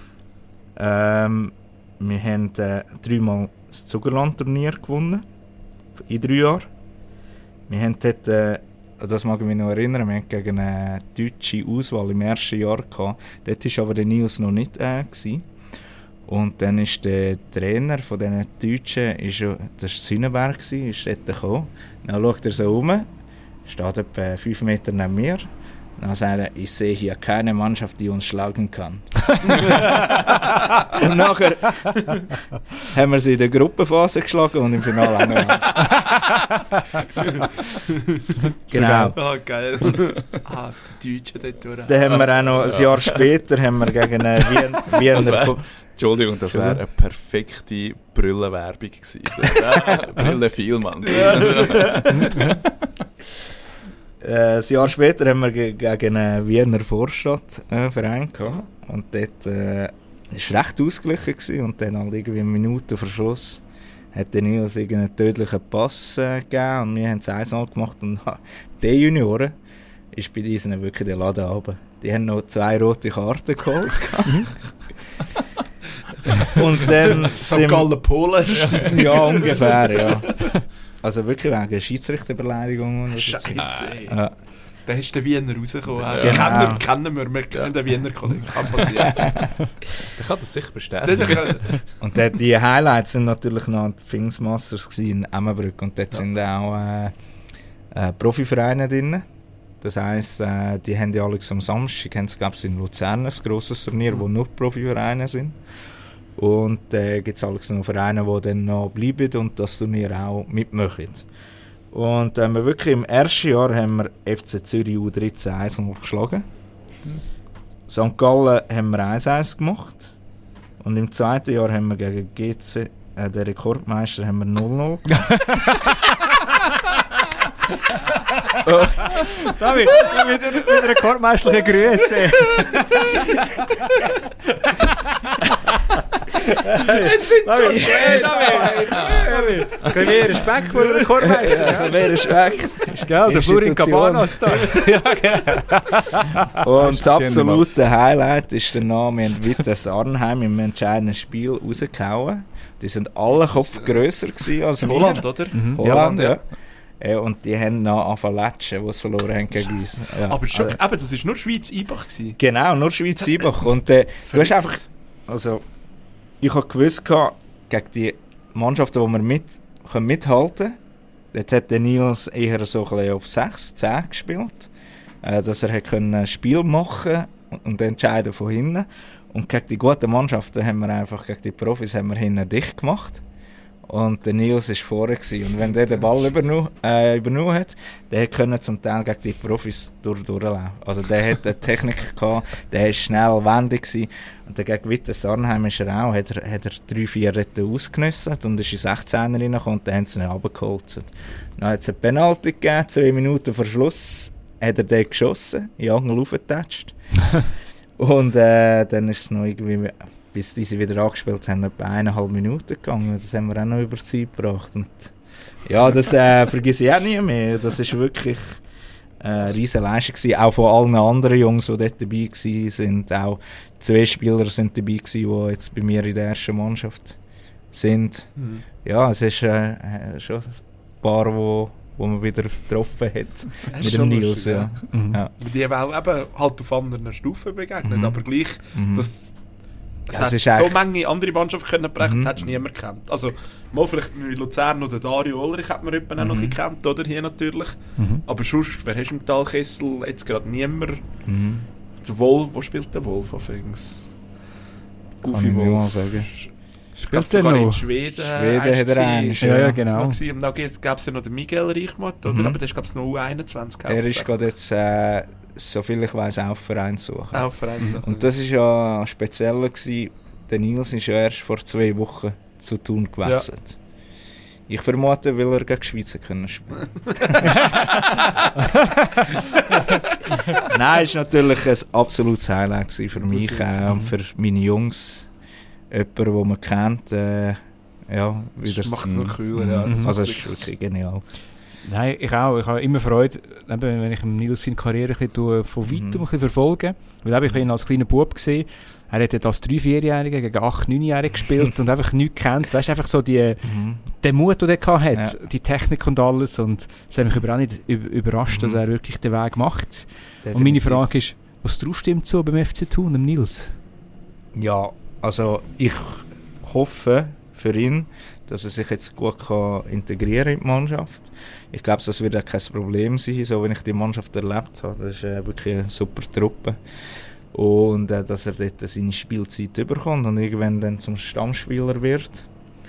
Wir haben 3-mal das Zugerland-Turnier gewonnen. In 3 Jahren. Wir haben dort, das mag ich mich noch erinnern, wir hatten gegen eine deutsche Auswahl im ersten Jahr gehabt. Dort war aber der Nils noch nicht gewesen. Und dann ist der Trainer von diesen Deutschen, das war Sünnenberg, ist dort gekommen. Dann schaut er so rum, steht etwa 5 Meter neben mir Dann sagt er, ich sehe hier keine Mannschaft, die uns schlagen kann. Und nachher haben wir sie in der Gruppenphase geschlagen und im Finale auch noch. Genau. Ah, geil. Die Deutschen dort durch. Dann haben wir auch noch, ein Jahr später, haben wir gegen Wiener... Entschuldigung, das wäre eine perfekte Brillenwerbung gewesen. Brillen viel, Mann. Ein Jahr später haben wir gegen einen Wiener Vorstadt Verein gehabt. Und dort war es recht ausgeglichen gewesen. Und dann halt irgendwie eine Minute vor Schluss hat der Nils einen tödlichen Pass gegeben. Und wir haben es 1-0 gemacht. Und die Junioren ist bei diesen wirklich der Laden runter. Die haben noch 2 rote Karten geholt. Und dann St. Gallen Polen. Ja, ungefähr, ja. Also wirklich wegen Schiedsrichterbeleidigung. Scheiße. Ja. Dann ist der Wiener rausgekommen. Genau. Kennen wir kennen den Wiener Kollegen. Kann passieren. Der kann das sicher bestätigen. Und dort, die Highlights sind natürlich noch die Pfingstmasters in Emmenbrück. Und dort sind auch Profivereine drin. Das heisst, die haben ja alle am Samstag, glaube ich, in Luzern ein grosses Turnier, wo nur Profivereine sind. Und gibt es alles noch Vereine, die dann noch bleiben und das Turnier auch mitmachen. Und wir wirklich im ersten Jahr haben wir FC Zürich U13 1-0 geschlagen. St. Gallen haben wir 1-1 gemacht. Und im zweiten Jahr haben wir gegen GC, den Rekordmeister, haben wir 0-0 gemacht. David, mit rekordmeisterlichen Grüße. Jetzt sind David. Ein bisschen mehr Respekt vor dem Rekordmeister. Ein bisschen mehr Respekt. Ist geil, der Florin Cabanas da. Und das absolute Highlight ist der Name, wir haben Vitesse Arnheim im entscheidenden Spiel rausgehauen. Die sind alle Kopf grösser gewesen als Holland, oder? Holland, ja. Und die haben noch angefangen zu latschen, die sie verloren haben gegen uns. Ja. Aber schon, das war nur Schweiz-Ibach. Genau, nur Schweiz-Ibach. Und du hast einfach... Also, ich habe gewusst, gegen die Mannschaften, die wir mithalten können, dort hat der Nils eher so ein bisschen auf 6, 10 gespielt. Dass er ein Spiel machen und entscheiden von hinten. Und gegen die guten Mannschaften haben wir einfach, gegen die Profis haben wir hinten dicht gemacht. Und der Nils war vorne gewesen. Und wenn der den Ball übernommen hat, der konnte zum Teil gegen die Profis durchlaufen. Also der hat eine Technik gehabt, der war schnell wendig gewesen. Und der gegen Vitesse Arnheim ist er auch, hat er 3-4 Retten ausgenüsselt und ist in 16er reingekommen und dann haben sie ihn runtergeholzt. Dann hat es eine Penalty gegeben, 2 Minuten vor Schluss hat er den geschossen, in den Angel aufgetatscht. Und dann ist es noch irgendwie... Bis diese wieder angespielt haben, etwa 1,5 Minuten gegangen. Das haben wir auch noch über die Zeit gebracht. Und ja, das vergesse ich auch nie mehr. Das war wirklich eine riesige Leistung gewesen. Auch von allen anderen Jungs, die dort dabei waren. Auch 2 Spieler sind dabei gewesen, die jetzt bei mir in der ersten Mannschaft sind. Mhm. Ja, es ist schon ein paar, wo man wieder getroffen hat. Mit dem Nils. Ja. Mhm. Ja. Die haben auch eben halt auf anderen Stufen begegnet, aber gleich... Es hat so viele andere Mannschaften können brechen, das hättest du niemand gekannt. Also, mal vielleicht in Luzern oder Dario Ulrich hat man auch noch gekannt, oder? Hier natürlich. Aber sonst, wer hast du im Talkessel? Jetzt gerade niemand. Der Wolf, wo spielt der Wolf auf Fings? Goofy Wolf. Ich glaube sogar in Schweden. Schweden hat er einen. Ja, genau. Und dann gab es ja noch den Miguel Reichmuth, oder? Aber das gab es noch U21. Er ist gerade jetzt... soviel ich weiss, auch Verein suchen. Und das war ja speziell gewesen. Der Nils ist ja erst vor 2 Wochen zu Thun gewechselt. Ja. Ich vermute, weil er gegen die Schweiz können spielen. Nein, es war natürlich ein absolutes Highlight für mich und für meine Jungs. Jemand, den man kennt. Ja, das macht es noch cooler. Ja. Also es ist wirklich genial. Nein, ich auch. Ich habe immer Freude, wenn ich Nils seine Karriere ein bisschen von weitem verfolge. Weil ich ihn als kleiner Bub gesehen. Er hat als 3-4-Jähriger gegen 8-9-Jährige gespielt und einfach nichts kennt. Weißt du, einfach so den Mut, den er hatte, die Technik und alles. Und es hat mich überhaupt nicht überrascht, dass er wirklich den Weg macht. Definitiv. Und meine Frage ist, was traust du ihm zu beim FC Thun, dem Nils? Ja, also ich hoffe für ihn, dass er sich jetzt gut kann integrieren in die Mannschaft. Ich glaube, das wird auch kein Problem sein, so wie ich die Mannschaft erlebt habe. Das ist wirklich eine super Truppe. Und dass er dort seine Spielzeit überkommt und irgendwann dann zum Stammspieler wird.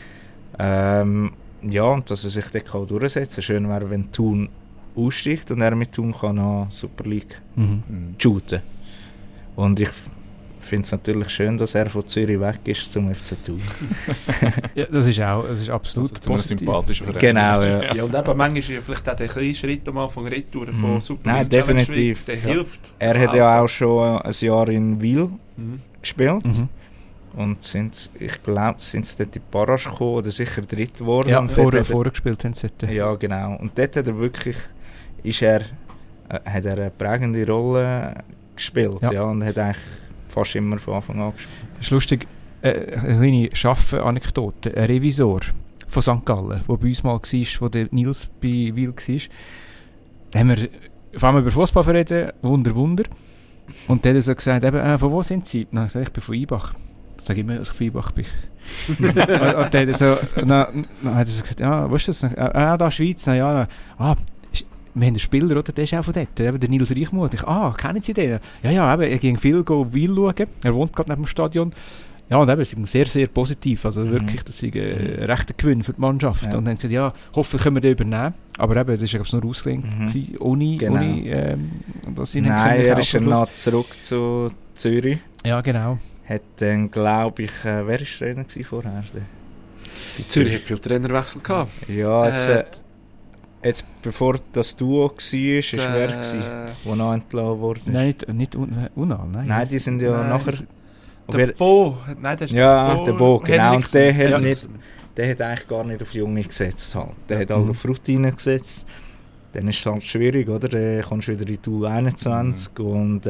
Ja, und dass er sich dort durchsetzen kann. Schön wäre, wenn Thun aussteigt und er mit Thun kann an Super League shooten. Und ich finde es natürlich schön, dass er von Zürich weg ist zum FC Thun. Ja, das ist absolut also positiv. Sympathisch. Genau, ja. Ja, und eben manchmal ist ja vielleicht auch der kleine Schritt am Anfang Retour von Super Nein, definitiv. Der hilft. Er hat ja auch schon ein Jahr in Wil gespielt. Und ich glaube, sind sie dort in Parasch gekommen oder sicher dritt geworden. Ja, und vorher gespielt haben sie dort. Ja, genau. Und dort hat er wirklich, hat er eine prägende Rolle gespielt. Ja, und hat eigentlich fast immer von Anfang an gespielt. Das ist lustig, eine kleine Schaffen-Anekdote. Ein Revisor von St. Gallen, der bei uns mal war, wo der Nils bei Wil war, da haben wir vor allem über Fußball reden, Wunder. Und der hat so gesagt, von wo sind Sie? Dann habe ich gesagt, ich bin von Ibach. Ich sage immer, dass ich von Ibach bin. Und der hat so, dann hat er so gesagt, ja, wo ist das? Da Schweiz. Wir haben einen Spieler, oder? Der ist auch von dort, der Nils Reichmuth. Kennen Sie den? Ja, er ging viel Wil schauen. Er wohnt gerade neben dem Stadion. Ja, und sie sind sehr, sehr positiv. Also wirklich, das ist ein rechter Gewinn für die Mannschaft. Ja. Und dann haben sie gesagt, ja, hoffentlich können wir den übernehmen. Aber das war nur ausgelehnt, ohne dass sie Nein, er ist dann zurück zu Zürich. Ja, genau. Hat dann, glaube ich, wer war Trainer vorher? Zürich hat viel Trainerwechsel gehabt. Ja, jetzt bevor das Duo war, ist wer gewesen, der noch entlassen wurde. Nein, nicht Unal, nein. Nein, die sind ja nachher... Der Bo, nein, der ist der Bo, genau. Und der hat nicht... Der hat eigentlich gar nicht auf Junge gesetzt. Halt. Der hat halt auf Routine gesetzt. Dann ist es halt schwierig, oder? Dann kommst du wieder in die U21 und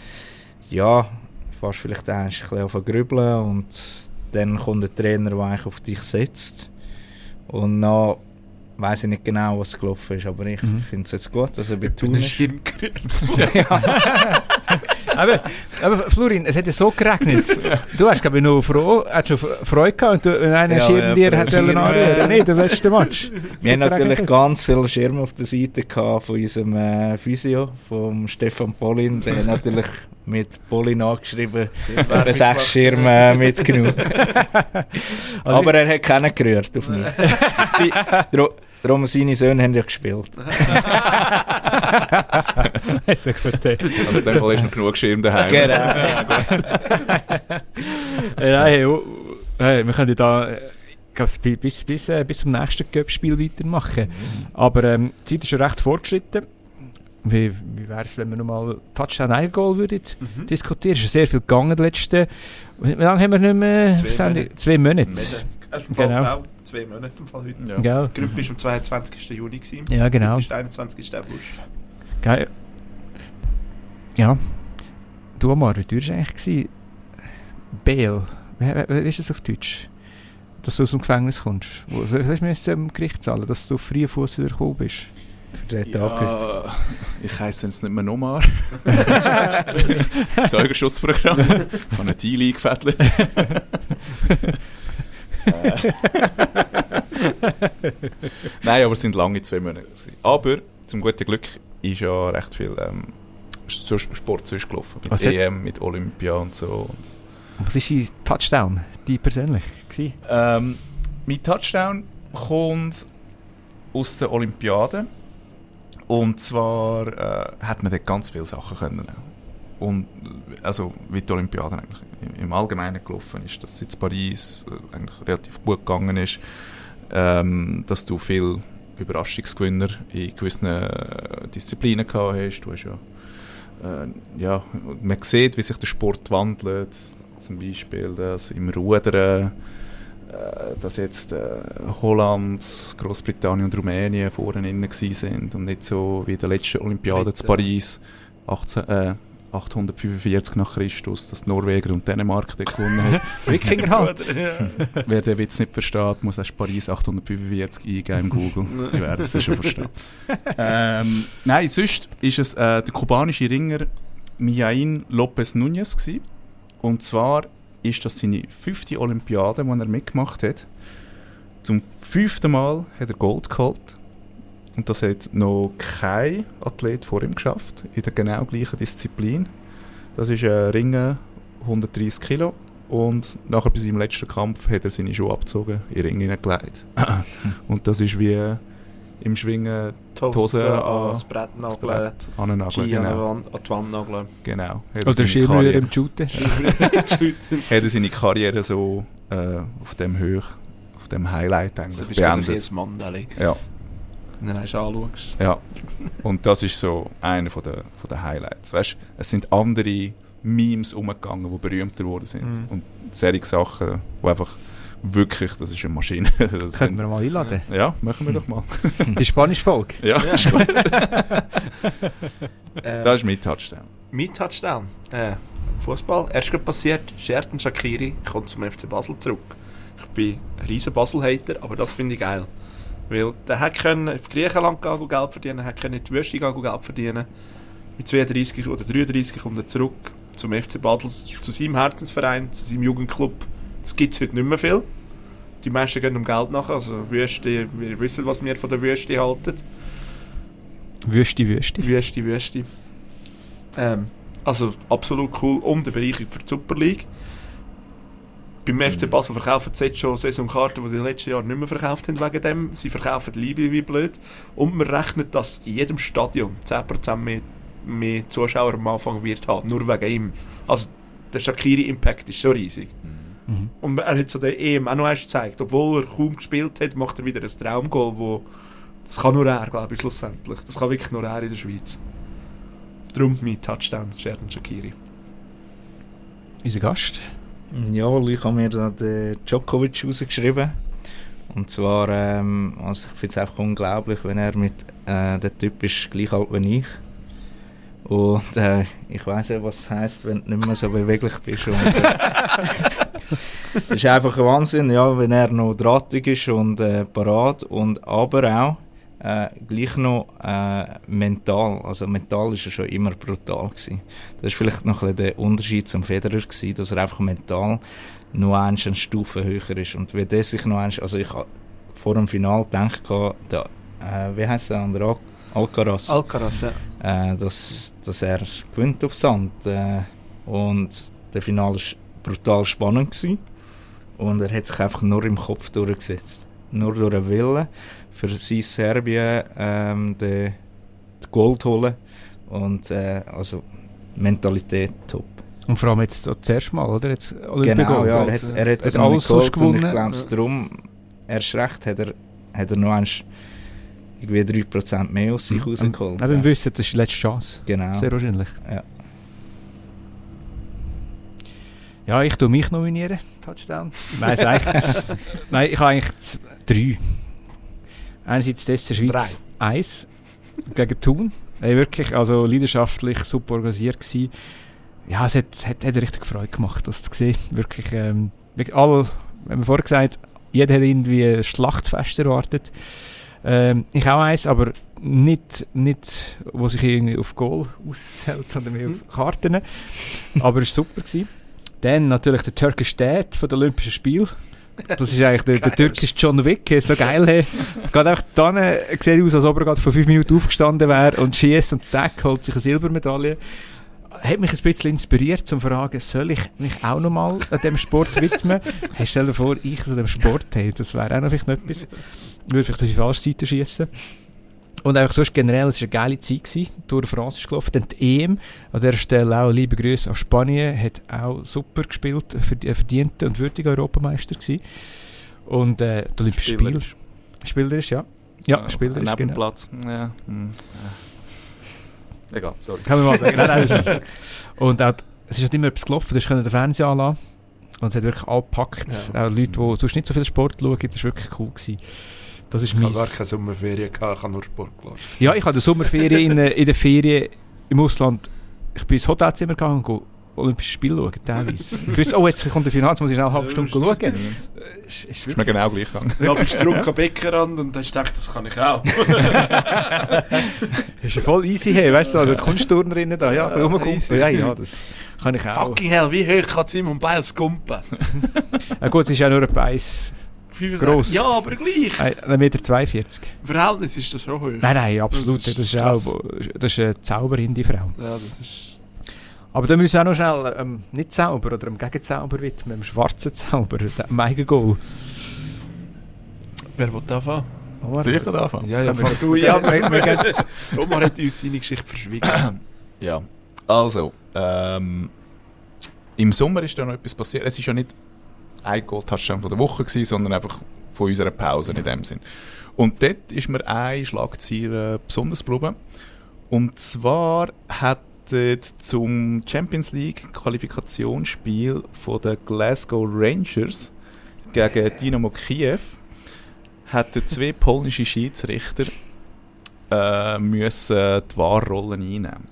fast vielleicht ein bisschen auf Grübeln und dann kommt der Trainer, der eigentlich auf dich setzt. Und dann weiss ich nicht genau, was gelaufen ist, aber ich finde es jetzt gut, dass er bei Thun ist. Aber Florin, es hat ja so geregnet. Du hast, glaube ich, noch hast schon Freude gehabt, und einer Schirm dir hat anrühren. Nicht, im letzten Match. Wir haben natürlich ganz viele Schirme auf der Seite gehabt von unserem Physio, von Stefan Pollin. Der hat natürlich mit Pollin angeschrieben, wäre 6 Schirme mitgenommen. Aber er hat keinen gerührt auf mich. Darum seine Söhne haben ja gespielt. Das ist eine gute Idee. Also in dem Fall ist noch genug Schirm daheim. Genau. Wir können da bis zum nächsten Cup-Spiel weitermachen. Aber die Zeit ist schon recht fortgeschritten. Wie wäre es, wenn wir nochmal Touchdown-Goal diskutieren? Es ist sehr viel gegangen die letzten... Wie lange haben wir nicht mehr? 2 Monate. Genau. 2 Monate im Fall heute. Ja. Die Gruppe war am 22. Juni. Ja, genau. Heute ist der 21. August. Geil. Ja. Du, Amar, wie teuer war eigentlich Bail? Wie ist das auf Deutsch? Dass du aus dem Gefängnis kommst. Soll ich mir im Gericht zahlen, dass du auf freien Fuß wieder gekommen bist? Ich heisse es nicht mehr Omar. Zeugenschutzprogramm. Ich habe einen Deal eingefädelt. Nein, aber es sind lange 2 Monate gewesen. Aber zum guten Glück ist ja recht viel Sport sonst gelaufen. Mit EM, mit Olympia und so. Was war dein Touchdown, die persönlich? Mein Touchdown kommt aus der Olympiade. Und zwar hat man dort ganz viele Sachen können. Und also wie die Olympiade eigentlich im Allgemeinen gelaufen ist, dass es in Paris eigentlich relativ gut gegangen ist, dass du viele Überraschungsgewinner in gewissen Disziplinen gehabt hast. Du hast man sieht, wie sich der Sport wandelt, zum Beispiel dass im Rudern, dass jetzt Holland, Großbritannien und Rumänien vorne innen sind und nicht so wie in der letzten Olympiade in Paris 845 nach Christus, dass die Norweger und Dänemark gewonnen haben. Wikingerhand. Wer den Witz nicht versteht, muss erst Paris 845 eingeben im Google. Die werden es schon verstehen. Nein, sonst war es der kubanische Ringer Mijain López Núñez gewesen. Und zwar ist das seine 5. Olympiade, die er mitgemacht hat. Zum 5. Mal hat er Gold geholt. Und das hat noch kein Athlet vor ihm geschafft, in der genau gleichen Disziplin. Das ist ein Ringen, 130 Kilo. Und nachher bei seinem letzten Kampf hat er seine Schuhe abgezogen, in den Ring hineingelegt. Und das ist wie im Schwingen die Hose an das Brett nageln, an den Nagel, genau. an die Wand nageln. Genau. Oder Schirmrühr im Shooten. Hat er seine Karriere so auf dem Highlight eigentlich beendet. Das ist ein Mandeli. Ja. Und dann hast du anschaust. Ja. Und das ist so einer von der Highlights. Weißt, es sind andere Memes umgegangen, die berühmter geworden sind. Und solche Sachen, die einfach wirklich, das ist eine Maschine. Das könnten wir mal einladen. Ja, machen wir doch mal. Die Spanisch-Folge. Ja, ist gut. Das ist mein Touchdown. Mein Touchdown? Fußball. Erst gerade passiert, Xherdan Shaqiri kommt zum FC Basel zurück. Ich bin ein riesen Basel-Hater, aber das finde ich geil. Weil der hätte auf Griechenland gehen und Geld verdienen, hätte in die Wüste gehen und Geld verdienen. Mit 32 oder 33 kommt er zurück zum FC Basel, zu seinem Herzensverein, zu seinem Jugendclub. Das gibt es heute nicht mehr viel. Die meisten gehen um Geld nach. Also Wüste, wir wissen, was wir von der Wüste halten. Wüste. Also absolut cool. Und eine Bereicherung für die Super League. Beim FC Basel verkaufen sie jetzt schon Saisonkarten, die sie in den letzten Jahren nicht mehr verkauft haben wegen dem. Sie verkaufen Liebe wie blöd. Und man rechnet, dass in jedem Stadion 10% mehr Zuschauer am Anfang wird haben. Nur wegen ihm. Also der Shaqiri-Impact ist so riesig. Mhm. Und er hat so den EM auch noch erst gezeigt. Obwohl er kaum gespielt hat, macht er wieder ein Traumgoal, das kann nur er, glaube ich, schlussendlich. Das kann wirklich nur er in der Schweiz. Darum mein Touchdown, Xherdan Shaqiri. Unser Gast? Ja, ich habe mir da den Djokovic rausgeschrieben. Und zwar, also ich finde es einfach unglaublich, wenn er mit, der Typ ist gleich alt wie ich. Und ich weiss ja, was es heisst, wenn du nicht mehr so beweglich bist. Es ist einfach ein Wahnsinn, ja, wenn er noch drahtig ist und parat und aber auch gleich noch mental. Also mental war er schon immer brutal gewesen. Das war vielleicht noch ein bisschen der Unterschied zum Federer gewesen, dass er einfach mental noch eine Stufe höher ist. Und wie das sich noch also ich habe vor dem Finale gedacht, wie heisst der andere? Alcaraz, ja. Dass er gewinnt auf Sand. Und der Finale war brutal spannend gewesen. Und er hat sich einfach nur im Kopf durchgesetzt. Nur durch den Willen für sein Serbien den Gold holen. Und also Mentalität top. Und vor allem jetzt das erste Mal, oder? Jetzt genau, ja, er hat das alles so gewonnen. Ich glaube, darum, erst recht hat er noch irgendwie 3% mehr aus sich rausgeholt. Wir wissen, das ist die letzte Chance. Genau. Sehr wahrscheinlich. Ja. Ja, ich tue mich nominieren. Touchdown. Nein, nein, ich habe eigentlich 3. Einerseits das Schweiz 1 gegen Thun. Wirklich, also leidenschaftlich, super organisiert gewesen. Ja, es hat richtig Freude gemacht, das zu sehen. Wirklich, wirklich alle, wenn man vorher gesagt, jeder hat irgendwie ein Schlachtfest erwartet. Ich auch eins, aber nicht wo sich irgendwie auf Goal auszählt, sondern mehr auf Karten. Aber es war super gewesen. Dann natürlich der Turkish Dad von den Olympischen Spielen. Das ist eigentlich der türkische John Wick, so geil. Hey. Geht einfach dann, sieht aus, als ob er gerade vor 5 Minuten aufgestanden wäre und schießt und Tag holt sich eine Silbermedaille. Hat mich ein bisschen inspiriert, zum zu fragen, soll ich mich auch noch mal an diesem Sport widmen? Hey, stell dir vor, ich an diesem Sport, hey, das wäre auch noch vielleicht etwas. Ich würde vielleicht auf die falsche Seite schießen. Und einfach sonst generell, es war eine geile Zeit gewesen. Die Tour de France ist gelaufen. Dann die EM, an dieser Stelle auch liebe Grüße an Spanien, hat auch super gespielt, verdiente und würdige Europameister gewesen. Und die Olympischen Spiele. Spielerisch, ja. Ja, spielerisch, Nebenplatz. Genau. Ja. Egal, sorry. Kann man mal sagen. Nein, und auch, es ist halt immer etwas gelaufen, du konntest den Fernseher anlassen. Und es hat wirklich alle gepackt. Ja. Auch Leute, die sonst nicht so viel Sport schauen, das war wirklich cool gewesen. Das ist ich habe gar keine Sommerferien gehabt, ich habe nur Sport geschaut. Ja, ich hatte Sommerferien in der Ferien im Ausland. Ich bin ins Hotelzimmer gegangen und Olympische Spiele schauen, teilweise. Ich wusste, oh, jetzt kommt der Finale, jetzt muss ich schnell eine halbe Stunde schauen. Ist mir genau gleich gegangen. Ja, bist du zurück am Beckenrand und hast gedacht, das kann ich auch. Ist ja voll easy, hey, weißt du, so, die Kunstturnerinnen da, ja, rumkumpen, ja, das kann ich auch. Fucking hell, wie hoch kann Simon Biles kumpen? Ja gut, es ist ja nur ein Beis. Gross. Ja, aber gleich. 1,42 Meter. Im Verhältnis ist das schon hoch. Nein, absolut. Das ist eine Zauberin, die Frau. Ja, das ist... Aber da müssen wir auch noch schnell nicht Zauber oder dem Gegenzauber widmen, dem schwarzen Zauber, dem Eigengoal. Wer will anfangen? Soll ich gerade anfangen? Ja, fang du. Ja, Omar hat uns seine Geschichte verschwiegen. Ja, also, im Sommer ist da noch etwas passiert. Es ist ja nicht ein Goal-Touchdown von der Woche gewesen, sondern einfach von unserer Pause in dem Sinn. Und dort ist mir eine Schlagzeile besonders geblieben. Und zwar hat zum Champions League Qualifikationsspiel von der Glasgow Rangers gegen Dynamo Kiew hatten 2 polnische Schiedsrichter müssen die Wahrrollen einnehmen.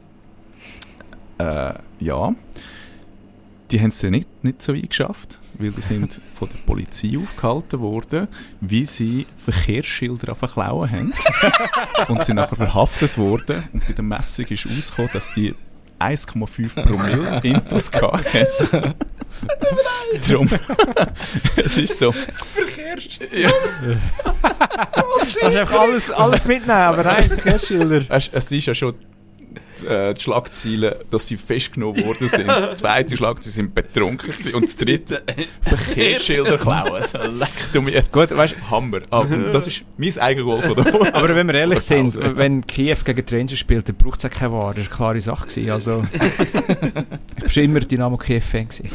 Ja, die haben es nicht so weit geschafft, weil die sind von der Polizei aufgehalten worden, wie sie Verkehrsschilder klauen haben und sind nachher verhaftet worden und bei der Messung ist rausgekommen, dass die 1,5 Promille Intus hatten. Darum, es ist so. Verkehrsschilder. Ja. Du kannst einfach alles mitnehmen, aber nein, Verkehrsschilder. Es ist ja schon die Schlagzeilen, dass sie festgenommen worden sind. Die zweite Schlagzeile sind betrunken gewesen. Und das dritte Verkehrsschilder klauen. Also, leck du mir. Gut, weißt, Hammer. Aber das ist mein eigenes Goal von der Woche. aber wenn wir ehrlich sind, wenn Kiew gegen die Rangers spielt, dann braucht es ja keine Ware. Das war eine klare Sache gewesen. Also, ich war schon immer Dynamo Kiew-Fan gewesen.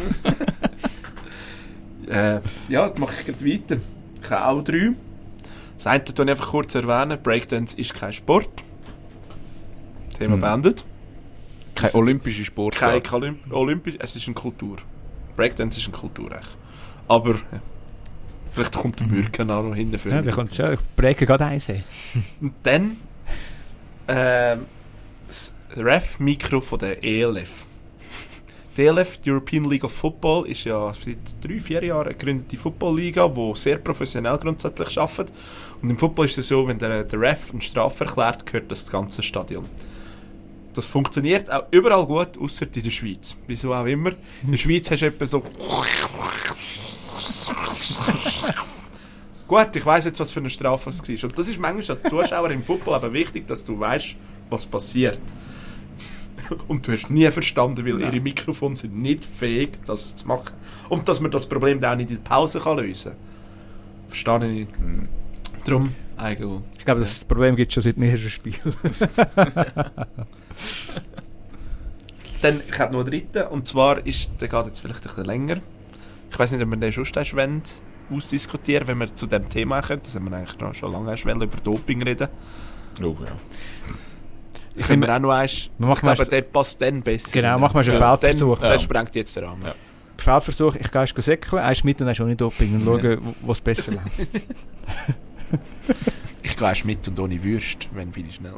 Ja, das mache ich gleich weiter. Ich habe auch 3. Das eine erwähne ich einfach kurz erwähnen. Breakdance ist kein Sport. Thema beendet. Kein olympischer Sport. Kein olympisch, es ist eine Kultur. Breakdance ist eine Kultur. Echt. Aber vielleicht kommt der Mürken auch noch hinten für Ja, da kommt schon. Ich breche gerade eins. Und dann das Ref-Mikro von der ELF. Die ELF, die European League of Football, ist ja seit 3-4 Jahren eine gegründete Football-Liga, die sehr professionell grundsätzlich arbeitet. Und im Football ist es so, wenn der Ref eine Strafe erklärt, gehört das ganze Stadion. Das funktioniert auch überall gut, außer in der Schweiz. Wieso auch immer. In der Schweiz hast du etwa so... Gut, ich weiss jetzt, was für eine Strafe es war. Und das ist manchmal als Zuschauer im Football aber wichtig, dass du weißt, was passiert. Und du hast nie verstanden, weil ihre Mikrofone sind nicht fähig, das zu machen. Und dass man das Problem dann auch nicht in der Pause lösen kann. Verstehe ich nicht. Darum, eigentlich. Ich glaube, das Problem gibt es schon seit mehreren Spielen. Dann, ich habe noch einen dritten, und zwar ist, der geht jetzt vielleicht ein bisschen länger. Ich weiß nicht, ob wir den schon ausdiskutieren, wenn wir zu dem Thema kommen. Das haben wir eigentlich schon lange über Doping reden. Oh, ja. Ich habe mir auch noch eins. Ich glaube, der passt dann besser. Genau, machen wir schon einen Feldversuch. Der sprengt jetzt den Rahmen. Ja. Feldversuch, ich gehe säckeln, eins mit und eins ohne Doping und schauen, was besser läuft. Ich gehe erst mit und ohne Würst, wenn bin ich schnell.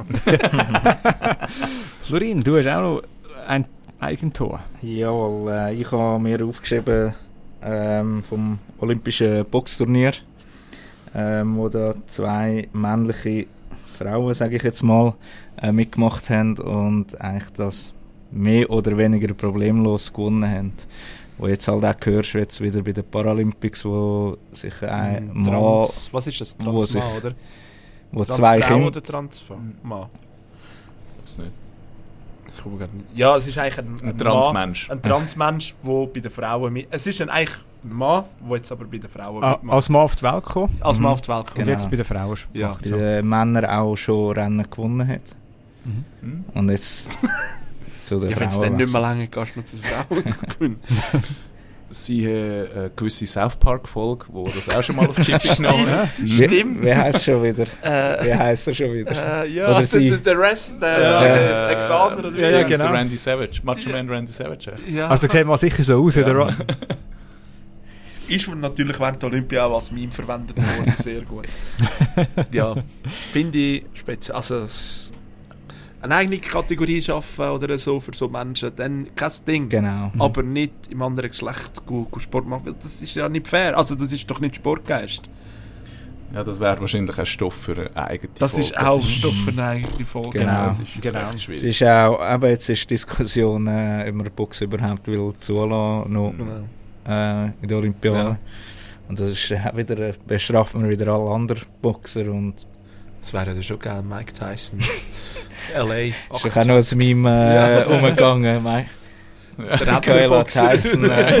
Florin, du hast auch noch ein Eigentor. Jawohl, ich habe mir aufgeschrieben vom Olympischen Boxturnier, wo da 2 männliche Frauen, sage ich jetzt mal, mitgemacht haben und eigentlich das mehr oder weniger problemlos gewonnen haben. Wo jetzt halt auch hörst, jetzt wieder bei den Paralympics, wo sich ein Mann... Was ist das? Transmann, oder? Wo 2 Kinder... oder Transmann? Ich weiß nicht. Ja, es ist eigentlich ein Transmensch. Ein Transmensch, der bei den Frauen es ist eigentlich ein Mann, der jetzt aber bei den Frauen mitmacht. Als Mann auf die Welt gekommen. Als Mann auf die Welt gekommen. Und jetzt bei den Frauen ja, bei den Männern auch schon Rennen gewonnen hat. Und jetzt zu den Frauen. Wenn es dann nicht mehr lange geht, noch zu den Frauen gewinnen. Sie haben eine gewisse South Park-Folge, wo das auch schon mal auf Chip genommen hat. Stimmt. Wie heisst es schon wieder? Wie heisst er schon wieder? Ja, oder sie? Der Rest, der Texaner oder wie? Ja, genau. Randy Savage, Macho Man Randy Savage. Ja. Also, da sieht man sicher so aus, oder? Ist natürlich während der Olympia auch als Meme verwendet worden, sehr gut. Ja, finde ich speziell. Also, eine eigene Kategorie schaffen oder so für so Menschen, dann kein Ding. Genau. Aber nicht im anderen Geschlecht Sport machen, weil das ist ja nicht fair. Also das ist doch nicht Sportgeist. Ja, das wäre wahrscheinlich ein Stoff für eine eigene Das Folge. ist auch Stoff für eine eigene Folge. Genau. Das ist Genau. recht Es schwierig. ist auch, eben jetzt ist die Diskussion, ob man Boxen überhaupt will zulassen, noch Genau. in der Olympiade. Ja. Und das ist wieder, bestraft man wieder alle anderen Boxer und Das wäre ja schon geil, Mike Tyson. L.A. ist auch noch ein Meme umgegangen, Michaela Tyson.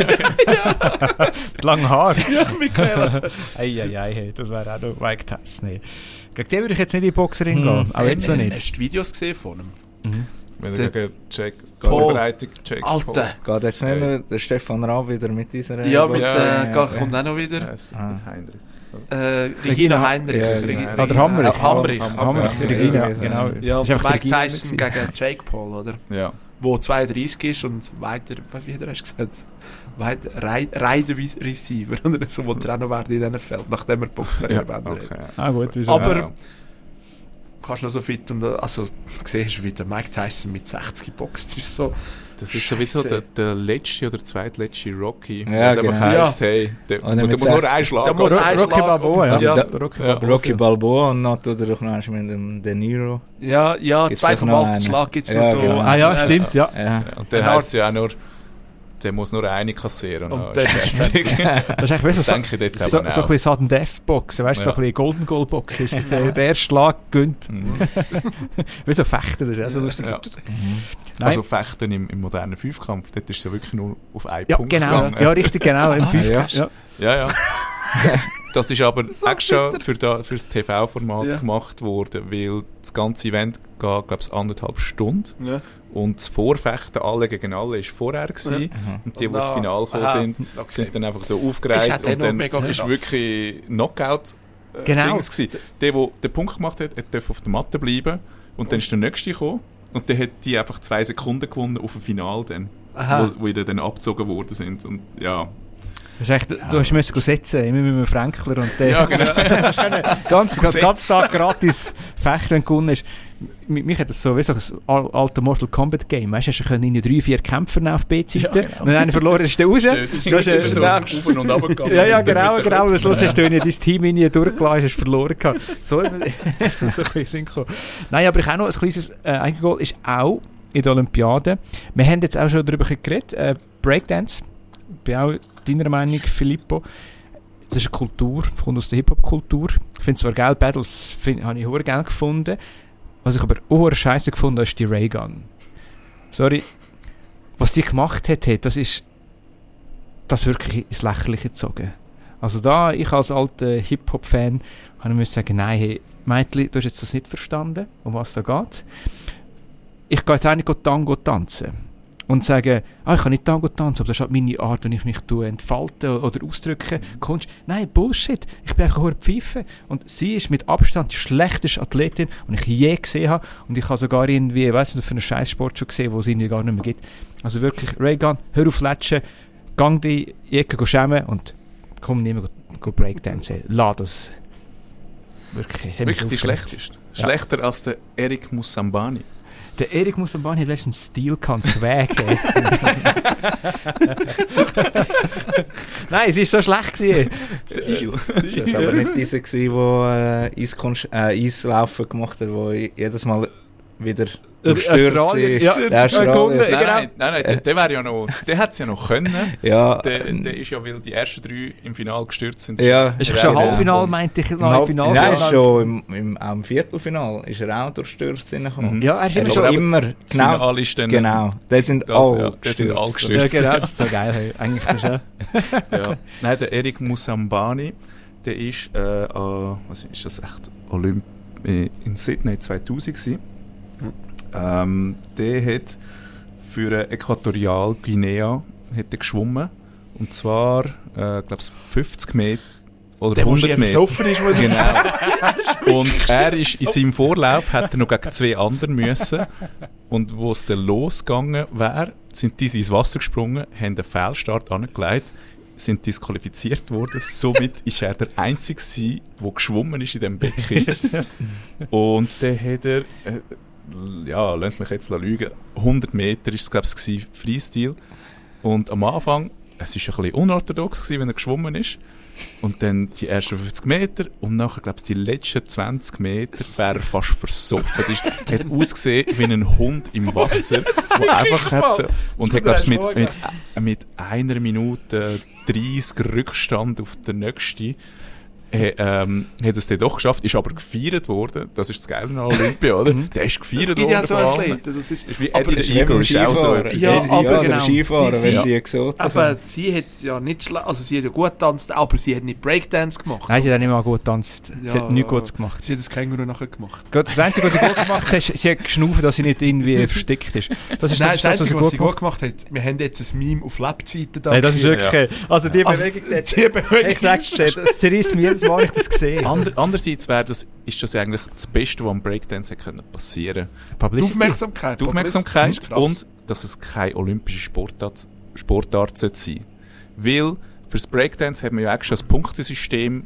Mit langen Haaren. Ja, Michaela. Hey, das wäre auch noch Mike Tyson. Nee. Gegen den würde ich jetzt nicht in die Boxerin gehen. Auch jetzt noch nicht. Hast du Videos gesehen von ihm? Wenn Der- er gegen Jack Paul. Vorbereitung Jake Alter. Geht jetzt nicht noch der Stefan Raab wieder mit dieser Ja, mit Ja, kommt auch noch wieder. Mit Heinrich. Regina Heinrich. Ja, Regina- Oder Hammerich. Hammerich. Hammerich, Ja, Regina, ja, genau. Ja, Ist und einfach Mike die Regina Tyson gewesen. gegen Jake Paul, oder? Ja. Wo 32 ist und weiter, wie hast du gesagt? Weiter Rider Receiver, oder so, wo er auch noch werden in diesem Feld, nachdem er Boxkarriere beendet hat. Ah gut, wieso? Aber Ja. kannst du noch so fit und also siehst du wieder Mike Tyson mit 60 boxt, das ist so. Das ist sowieso Scheisse. der letzte oder zweitletzte Rocky, Ja, es einfach genau. heisst, hey, der Und muss mit nur 60 einen Schlag Der muss haben. einen Rocky Schlag Balboa, ja. und- ja. Rocky Balboa und dann tut er doch noch mit dem De Niro. Ja, Gibt's zwei doch vom noch alten einen? Schlag gibt es Ja, noch so. genau. Ah ja, stimmt, ja. Ja. Ja, und der Eine heisst ja auch nur, der muss nur eine kassieren. Und dann dann ist fertig. Das ist eigentlich Das so, denke ich dort so eben ein auch. bisschen Sudden Death Boxen, weißt du, so Ja. ein bisschen Golden Goal Boxen. Ist das, der erste Schlag gönnt. Mhm. Wie so Fechten, das ist auch so lustig. Ja. Nein. Also Fechten im modernen Fünfkampf, dort ist es ja wirklich nur auf einen Ja, Punkt genau. gegangen. Ja, richtig, genau. Im Fünf. ja. Ja. Ja. Das ist aber extra für das TV-Format Ja. gemacht worden, weil das ganze Event geht, glaube ich, 1,5 Stunden. Ja. Und das Vorfechten alle gegen alle war vorher gewesen. Und die, die ins Finale gekommen sind, sind dann einfach so aufgereiht. Ist halt Und noch dann mega ist krass. wirklich Knockout Genau. Dings gewesen. Der den Punkt gemacht hat, er darf auf der Matte bleiben. Und dann ist der Nächste gekommen. Und der hat die einfach 2 Sekunden gewonnen auf dem Finale dann. Aha. Wo wieder dann abgezogen worden sind. Und ja. Das ist echt, du hast müssen setzen, immer mit einem Fränkler und der Ja, genau. ganz Tag gratis fechten, wenn du gewonnen hast. Mich hat das so wie so ein alter Mortal Kombat Game. Weißt du, hast du können 3-4 Kämpfer nehmen auf B-Seite. Ja, genau. Und wenn einer verloren ist, der raus. Das ist so auf und runter gegangen. Ja, Mit den genau. Am Köpfen. Schluss hast du, wenn dein Team in durchgelassen hast, verloren gehabt. So ein bisschen gekommen. Nein, aber ich auch noch ein kleines Eigengoal ist auch in der Olympiade. Wir haben jetzt auch schon darüber geredet. Breakdance. Ich bin auch deiner Meinung, Filippo. Das ist eine Kultur, kommt aus der Hip-Hop-Kultur. Ich finde zwar geil, Battles habe ich sehr geil gefunden. Was ich aber auch scheiße gefunden habe, ist die Raygun. Sorry. Was die gemacht hat, das ist das wirklich ins Lächerliche gezogen. Also da, ich als alter Hip-Hop-Fan, habe ich sagen, nein, hey, Mädchen, du hast jetzt das nicht verstanden, um was da geht. Ich gehe jetzt auch nicht Tango tanzen. Und sagen, ich kann nicht Tango tanzen, aber das ist halt meine Art, wenn ich mich entfalten oder ausdrücken. Kunst. Nein, Bullshit. Ich bin einfach eine Pfeife. Und sie ist mit Abstand die schlechteste Athletin, die ich je gesehen habe. Und ich habe sogar irgendwie, ich weiss nicht, für einen Scheißsport schon gesehen, wo es irgendwie gar nicht mehr gibt. Also wirklich, Raygun, hör auf Latschen, gang die in die Ecke schämen und komm nicht mehr Breakdancen. Lass das. Wirklich die schlechteste. Ja. Schlechter als der Eric Musambani. Der Erik Musambani hat letztens einen Stil gehabt, Swag. Nein, es war so schlecht gewesen. Das war aber nicht dieser, der Eislaufen gemacht hat, der jedes Mal wieder durchstürzt Australien, ist. ja, Der Australier. Nein, der wäre ja noch, der hätte es ja noch können. Ja, Der ist ja, weil die ersten 3 im Finale gestürzt sind. Ja. Ist er schon wäre- Halbfinale, meinte ich, noch im Finale. Nein, schon auch im Viertelfinale ist er auch durchstürzt reingekommen. Mhm. Ja, er ist immer Er schon ist aber immer, das genau, Finale ist dann... genau. Die sind Das, alle ja, die sind alle gestürzt. Ja, gestürzt. genau, das ist so geil. Hey. Eigentlich das ja. Ja. Nein, der Eric Musambani, der ist, was ist das echt, in Sydney 2000 gewesen. Der hat für Äquatorialguinea hat er geschwommen. Und zwar, glaube ich, 50 Meter oder Der, 100 Meter. offen ist, wo Genau. Und er ist in seinem Vorlauf, hat er noch gegen 2 anderen müssen. Und wo es dann losgegangen wäre, sind diese ins Wasser gesprungen, haben einen Fehlstart angelegt, sind disqualifiziert worden. Somit ist er der Einzige gewesen, der geschwommen ist in diesem Becken. Und dann hat er ja, lasst mich jetzt lügen, 100 Meter war es, glaube ich, Freistil. Und am Anfang, es war ein bisschen unorthodox, wenn er geschwommen ist. Und dann die ersten 50 Meter und nachher, glaube ich, die letzten 20 Meter wäre er fast versoffen. Er hat ausgesehen wie ein Hund im Wasser, der einfach hat... Und hat, glaube ich, mit 1 Minute 30 Rückstand auf den nächsten hat es dann doch geschafft, ist aber gefeiert worden. Das ist das Geile an Olympia, oder? Der ist gefeiert worden. Ja so das ist wie Eddie der Eagle ist auch so. Ja, aber genau. Skifahrer, wenn die exotisch aber sie hat ja nicht also sie hat ja gut getanzt, aber sie hat nicht Breakdance gemacht. Nein, sie hat nicht mal gut getanzt. Sie Ja, hat nichts Gutes gemacht. Sie hat das Känguru nachher gemacht. Gut, das Einzige, was sie gut gemacht hat, ist, sie hat geschnaufen, dass sie nicht irgendwie versteckt ist. Das ist Nein, das, das Einzige, was sie gut gemacht gemacht hat, wir haben jetzt ein Meme auf Lebzeiten da. Nein, das ist wirklich... Also die Also, Bewegung... die Bewegung Ich sag's dir, das zerreißt mir jedes Mal, wenn ich das sehe. Andererseits ist das eigentlich das Beste, was am Breakdance passieren Die könnte. Aufmerksamkeit. Die Aufmerksamkeit Das ist krass. und dass es keine olympische Sportart sein sollte. Weil fürs Breakdance hat man ja eigentlich schon ein Punktesystem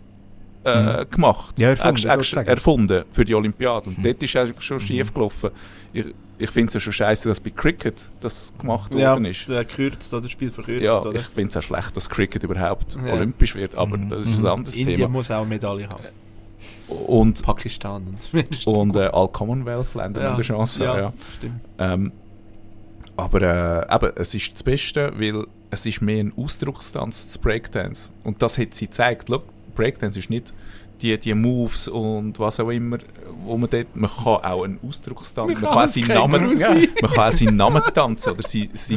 gemacht. Ja, erfunden, Actually erfunden für die Olympiade. Und dort ist es schon schief gelaufen. Ich finde es ja schon scheiße, dass bei Cricket das gemacht worden ist. Ja, gekürzt oder Spiel verkürzt, Ja, oder? ich finde es auch schlecht, dass Cricket überhaupt olympisch wird, aber das ist ein anderes Indien Thema. muss auch eine Medaille haben. Und Pakistan und all Commonwealth-Länder haben eine Chance. Ja. Stimmt. Aber eben, es ist das Beste, weil es ist mehr ein Ausdruckstanz als Breakdance. Und das hat sie gezeigt. Look, Breakdance ist nicht die Moves und was auch immer, wo man dort, man kann auch einen Ausdruckstanz, man kann auch seinen Namen tanzen oder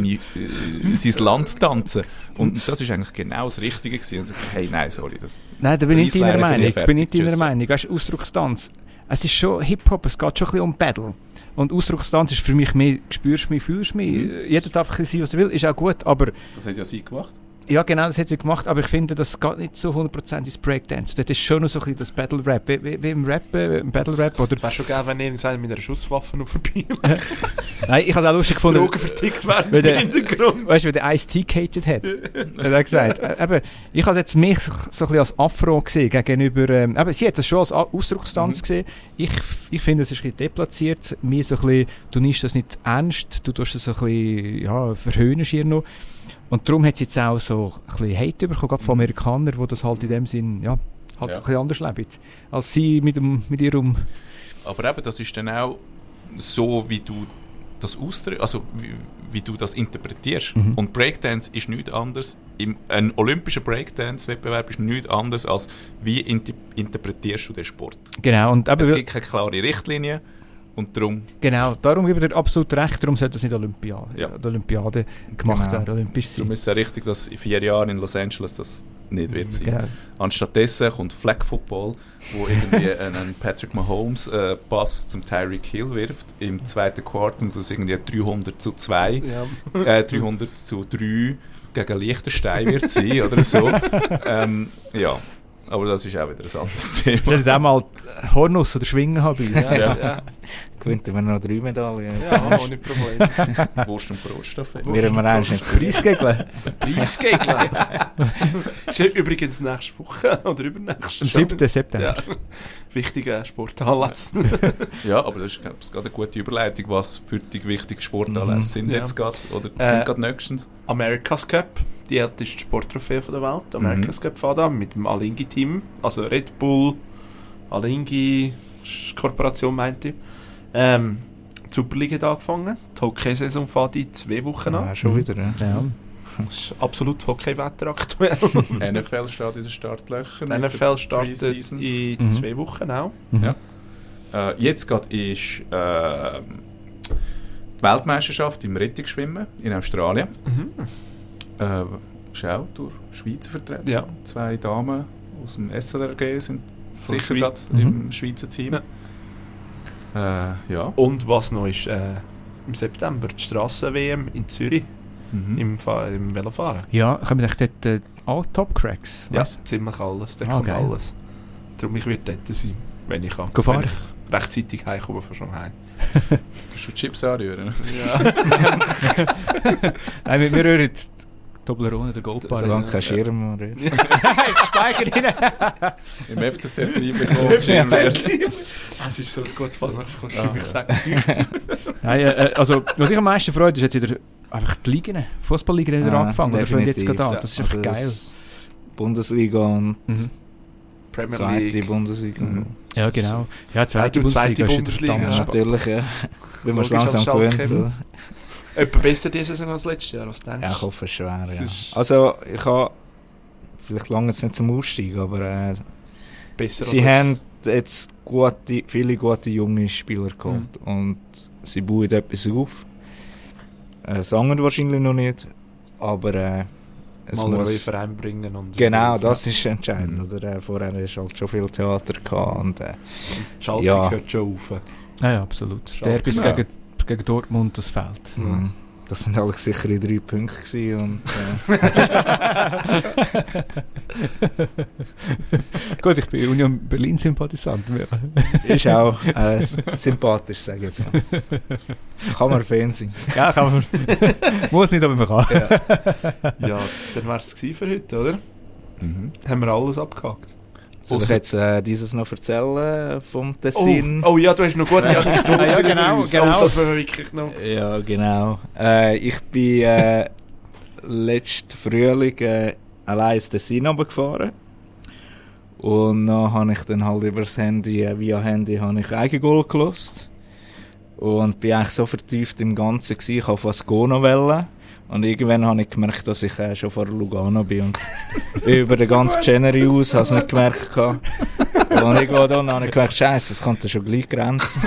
sein Land tanzen. Und das ist eigentlich genau das Richtige gewesen. Und ich dachte, hey, nein, sorry. Nein, da bin ich Preisler deiner hat sie Meinung. Ich bin nicht fertig, deiner tschüss. Meinung. Weißt du, Ausdruckstanz. Es ist schon Hip-Hop, es geht schon ein bisschen um Battle. Und Ausdruckstanz ist für mich mehr, spürst mich, fühlst mich. Jeder darf ein bisschen sein, was er will, ist auch gut, aber... Das hat ja sie gemacht. Ja, genau, das hat sie gemacht, aber ich finde, das geht nicht so 100% ins Breakdance. Das ist schon noch so ein bisschen das Battle-Rap. Wie im Rappen, im Battle-Rap, oder... Wäre schon geil, wenn jemand mit einer Schusswaffe noch vorbei Nein, ich habe es auch lustig gefunden... Drogen vertickt werden Weil im Hintergrund. Weißt du, wie der Ice-T gehatet hat? Hat er gesagt. Eben, ich habe jetzt mich so ein bisschen als Afro gesehen gegenüber... eben, sie hat das schon als Ausdruckstanz gesehen. Ich finde, es ist ein bisschen deplatziert. Mir so ein bisschen, du nimmst das nicht ernst, du tust das so ein bisschen, ja, verhöhnst hier noch. Und darum hat sie jetzt auch so ein bisschen Hate bekommen, gerade von Amerikanern, die das halt in dem Sinn, ja, halt ein bisschen anders leben. Als sie mit ihrem... Aber eben, das ist dann auch so, wie du das ausdrückst, also wie du das interpretierst. Und Breakdance ist nichts anderes, ein olympischer Breakdance-Wettbewerb ist nichts anderes, als wie interpretierst du den Sport. Genau. Und eben, Es gibt keine klare Richtlinie und darum... Genau, darum gebe ich dir absolut recht, darum sollte das nicht Olympiade gemacht werden, olympisch sein. Darum ist es ja richtig, dass in 4 Jahren in Los Angeles das nicht wird sein. Genau. Anstattdessen kommt Flag Football, wo irgendwie ein Patrick Mahomes Pass zum Tyreek Hill wirft im zweiten Quartal und das irgendwie 300-2, 300-3 gegen Liechtenstein wird sein oder so. Ja, aber das ist auch wieder ein anderes Thema. Ich hätte auch mal Hornus oder Schwingen haben bei uns. Ja. gewinnt wir noch 3 Medaillen. Ja, ohne Problem. Wurst- und Brotstaffel. Wir haben eigentlich nicht Preisgegeln. Preisgegner. Ist übrigens nächste Woche oder übernächste. Am 7. September. Ja. Wichtiger Sportanlass. Ja, aber das ist, glaube ich, gerade eine gute Überleitung, was für die wichtigen Sportanlässe sind Ja. jetzt gerade, oder sind gerade nächstens. America's Cup, die älteste Sporttrophäe der Welt. America's Cup fährt an mit dem Alinghi-Team, also Red Bull, Alinghi Korporation meinte ich. Die Superliga hat angefangen. Die Hockey-Saison fährt in 2 Wochen an. Ja, schon wieder, ja. Ja. Das ist absolut Hockeywetter aktuell. NFL steht in den Startlöchern. Die mit NFL den startet Pre-Seasons. in 2 Wochen auch. Jetzt gerade ist die Weltmeisterschaft im Rettungsschwimmen in Australien. Ist auch durch Schweizer vertreten. Ja. 2 Damen aus dem SLRG sind Von sicher Schweiz. gerade im Schweizer Team. Ja. Und was noch ist, im September die Strassen-WM in Zürich im Velofahren. Ja, kommen dort alle Top-Cracks? Ja, weiss? ziemlich alles. Da Ah, kommt geil. alles. Darum ich werde dort sein, wenn ich kann. Gefahren? Wenn ich rechtzeitig heimkomme von Shanghai. Kannst du Chips anrühren? Ja. Nein, wir rühren Toblerone, der Goldbar. Solange kein Schirm oder Speicher rein. Im FCZ reinbekommen. Es ist so gut, falls ich sage. Nein, also, was ich am meisten freue, ist jetzt wieder einfach die Ligen, Fußballligen wieder angefangen. Oder fängt jetzt gerade an. Das ist einfach geil. Bundesliga und Premier zweite League. Bundesliga. Ja, genau. Ja, zweite Bundesliga Bundesliga. ist Ja, natürlich, ja. Bin man Logisch, langsam als gewöhnt. Schalke. Oder? Etwa besser diese Saison als letztes Jahr, was denkst du? Ja, ich hoffe es schwer, ja. ist- Also, ich habe vielleicht lange jetzt nicht zum Ausstieg, aber Besser sie als haben jetzt viele gute junge Spieler geholt und sie bauen etwas auf. Sagen wahrscheinlich noch nicht, aber es mal einen neuen muss... Verein bringen. Und Genau, das ist entscheidend. Oder? Vorher hast du halt schon viel Theater gehabt und Schalke ja. gehört schon auf. Ja, absolut. Schalke. Derbys Ja. gegen Dortmund, das fehlt. das sind alle sichere 3 Punkte gewesen und Gut, ich bin Union Berlin-Sympathisant. ist auch sympathisch, sage ich jetzt mal. Kann man Fan sein. Ja, kann man. Muss nicht, aber man kann. Ja, dann wäre es für heute, oder? Mhm. Haben wir alles abgehakt. Soll ich jetzt dieses noch erzählen vom Tessin? Oh ja, du hast noch gute Anekdoten. Ja, genau, über uns. genau. Oh, das wollen wir wirklich noch. Ja, genau. Ich bin letzten Frühling allein ins Tessin runtergefahren. Und dann habe ich dann halt über das Handy, via Handy, habe ich Eigengol gelost. Und bin eigentlich so vertieft im Ganzen gewesen, ich wollte fast Gono wählen. Und irgendwann habe ich gemerkt, dass ich schon vor Lugano bin. Und bin über den ganzen Genery aus, habe es nicht gemerkt. Und irgendwo dann habe ich gemerkt, Scheiße, es könnte schon gleich Grenzen.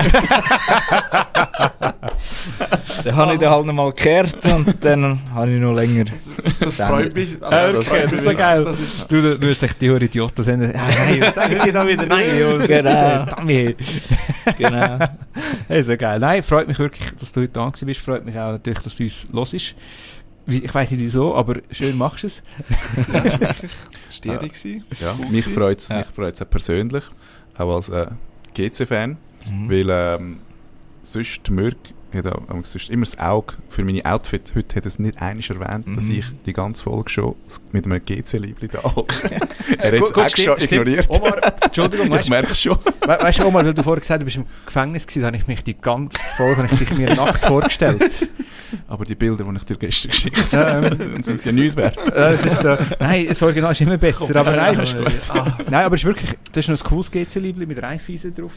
Dann habe ich den halt noch mal gekehrt und dann habe ich noch länger. Das freut mich. Das ist so geil. Du hast echt die Idioten sagen, nein, sag ich dir da wieder nein. Jungs. Genau. Dummy. Genau. Hey, so geil. Nein, freut mich wirklich, dass du heute da bist. Freut mich auch natürlich, dass du uns hörst. Ich weiss nicht wieso, aber schön machst du es. Stierig gewesen. Ja, Cool mich gewesen. freut es auch persönlich, auch als GC-Fan, weil sonst Mürk hat sonst immer das Auge für meine Outfit. Heute hat er es nicht einmal erwähnt, dass ich die ganze Folge schon mit einem GC-Liebli da hocke. Er hat es extra ignoriert. Omar, Entschuldigung, Ich merke es schon. weißt du, Omar, weil du vorher gesagt hast, du bist im Gefängnis gewesen, habe ich mich die ganze Folge mir nackt vorgestellt. Aber die Bilder, die ich dir gestern geschickt habe, sind ja nichts wert. Das ist so, nein, das Original ist immer besser, aber nein, ist gut. Nein, aber es ist wirklich, das ist noch ein cooles GC-Liebli mit Reifeisen drauf.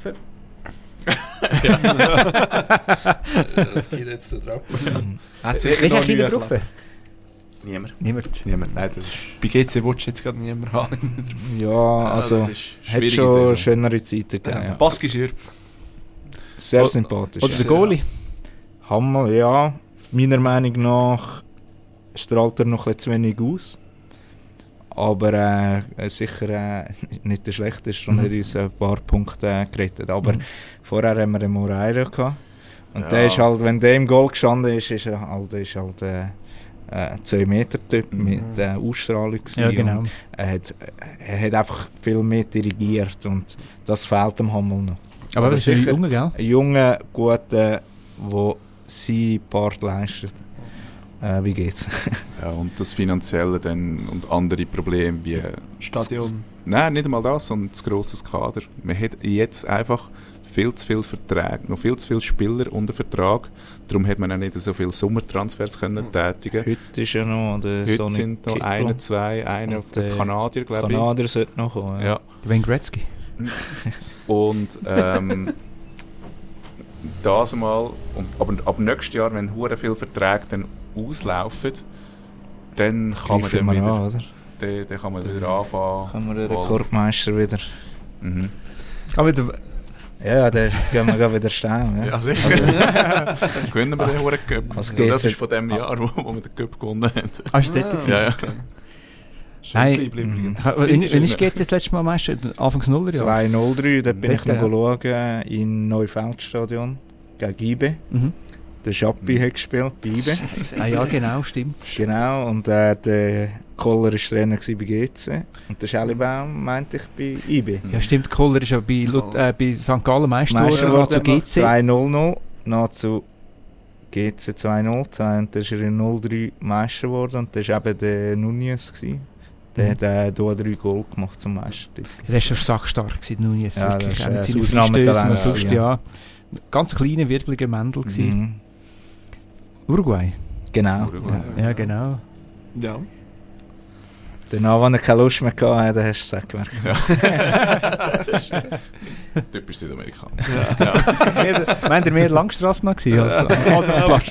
Das geht jetzt da drauf. Wer ist eigentlich hinten drauf? Niemand. Niemand. Nein, das ist... Bei GC willst du jetzt gerade niemand haben. Ja, also das ist hat schwierige schon Saison. schönere Zeiten gegeben. Ja. Baski Schürpf. Sehr sympathisch. Oder ja. der Goalie. Hammer, ja. Meiner Meinung nach strahlt er noch ein bisschen zu wenig aus. Aber sicher nicht der schlechteste und hat uns ein paar Punkte gerettet. Aber vorher haben wir den Moreira gehabt. Und Ja. der ist halt, wenn der im Goal gestanden ist, ist er halt 2-Meter-Typ mit Ausstrahlung gewesen. Ja, genau. Und er hat einfach viel mehr dirigiert und das fehlt dem Hammel noch. Aber das ist ein sicher Junge, gell? ein junger, guter, der seinen Part leistet. Wie geht's? Ja, und das Finanzielle dann und andere Probleme wie... Stadion. Nein, nicht einmal das, sondern das grosses Kader. Man hat jetzt einfach viel zu viele Verträge, noch viel zu viele Spieler unter Vertrag. Darum hat man auch nicht so viele Sommertransfers können tätigen. Heute ist ja noch der Heute Sonic sind noch Kittel. 1, 2, einer Und der Kanadier, glaube ich. Kanadier sollte noch kommen. Ja. Der Wayne Gretzky. Und das mal, aber ab nächstes Jahr, wenn hure viele Verträge dann auslaufen, dann kann man Greifen dann wir wieder, an, oder? dann kann man wieder anfangen. Kann man den Rekordmeister wieder... Mhm. Aber der, Ja, dann gehen wir wieder stehen. Ja. Ja, sicher. Dann gewinnen wir den Huren Cup. Was Ja, geht's das ist jetzt? von dem Jahr, wo wir den Cup gewonnen haben. hast du das Ja, ja. Schönes Nein. Liebling übrigens. Wenn ich jetzt das letzte Mal Meister? Anfangs Nullerjahr? 2-0-3, da bin ich Dort, noch schauen, im Neufeldstadion gegen Ibe. Mhm. Der Schappi hat gespielt bei Ibe. Ah ja, genau, stimmt. Genau, und der Koller war Trainer bei GC. Und der Schellibaum meinte ich bei IB. Ja, stimmt. Kohler ist ja bei St. Gallen Meister Meister geworden, zu geworden, GC. 2-0-0, noch zu GC 2-0 und dann ist er in 0-3 Meister geworden und das war eben der Nunez gewesen. Der hat 3 Goal gemacht zum Meistertitel. Der war schon sackstark gewesen, Nunez. Ja, wirklich. das ist Mit seinen Ausnahmetalent, Verstößen, ja. ja. Ganz kleiner, wirbliger Mendel gewesen. Uruguay. Genau. Ja, genau. Ja. Danach, als er keine Lust mehr hatte, dann hast du es gemerkt. Typisch Südamerika. Meint ihr mehr Langstrasse noch gewesen als auf dem Platz?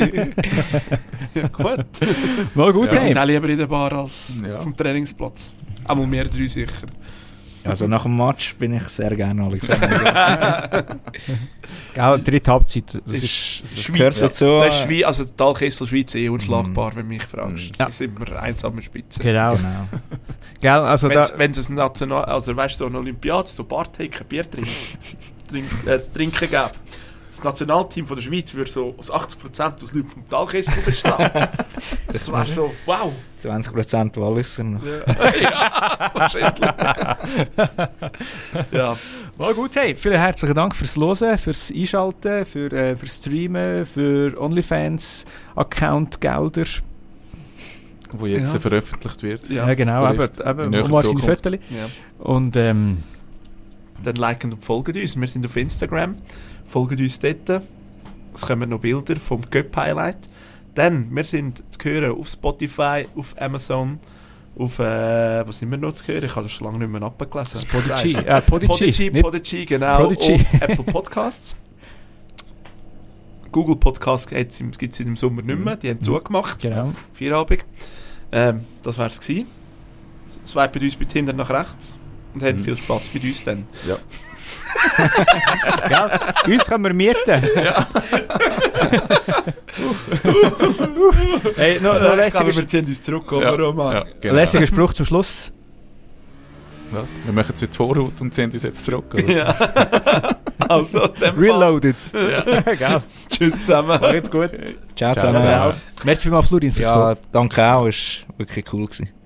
Gut. Mal gut, Wir sind hey. auch lieber in der Bar als Ja. auf dem Trainingsplatz. Auch mehr 3 sicher. Also nach dem Match bin ich sehr gerne Alexander. Gell, dritte Halbzeit. Das gehört dazu. Das ist also der Talkessel Schweiz unschlagbar, wenn du mich fragst. Ja. Da sind wir einsame Spitze. Genau. Genau. Gell, also Wenn es ein National, also weißt du, so eine Olympiade, so Barthaken, Bier trinken gäbe. Das Nationalteam von der Schweiz würde so aus 80% aus Leuten vom Talkessel bestehen. Das wäre so, wow. 20% Walliser noch. Ja, wahrscheinlich. Ja. mal gut, hey. Vielen herzlichen Dank fürs Hören, fürs Einschalten, fürs Streamen, für OnlyFans-Account-Gelder. Wo jetzt Ja. veröffentlicht wird. Ja. Ja, genau. vielleicht Eben, in näherer um seine Zukunft. Fotos. Ja. Und Dann liken und folgen uns. Wir sind auf Instagram. Folgt uns dort. Es kommen noch Bilder vom Cup-Highlight. Dann, wir sind zu hören auf Spotify, auf Amazon, auf, wo sind wir noch zu hören? Ich habe das schon lange nicht mehr abgelesen. Podigy. Podigy, genau. Prodigy. Und Apple Podcasts. Google Podcasts gibt es im Sommer nicht mehr. Die haben zugemacht. Genau. Feierabend. Das war es gewesen. Swipet uns bitte hinten nach rechts und habt viel Spass bei uns dann. Ja. Gell? Uns können wir mieten. Hey, noch Wir ziehen uns zurück, oder, Roman? Ja, genau. lässiger Spruch zum Schluss. Was? Wir machen jetzt wieder Vorhaut und ziehen uns jetzt zurück. Oder? Ja. Also, in dem Fall. Reloaded. Gell? Tschüss zusammen. Macht's gut. Ciao Ciao. zusammen. Merci vielmals, Florin, fürs Ja, danke auch. Es war wirklich cool gewesen.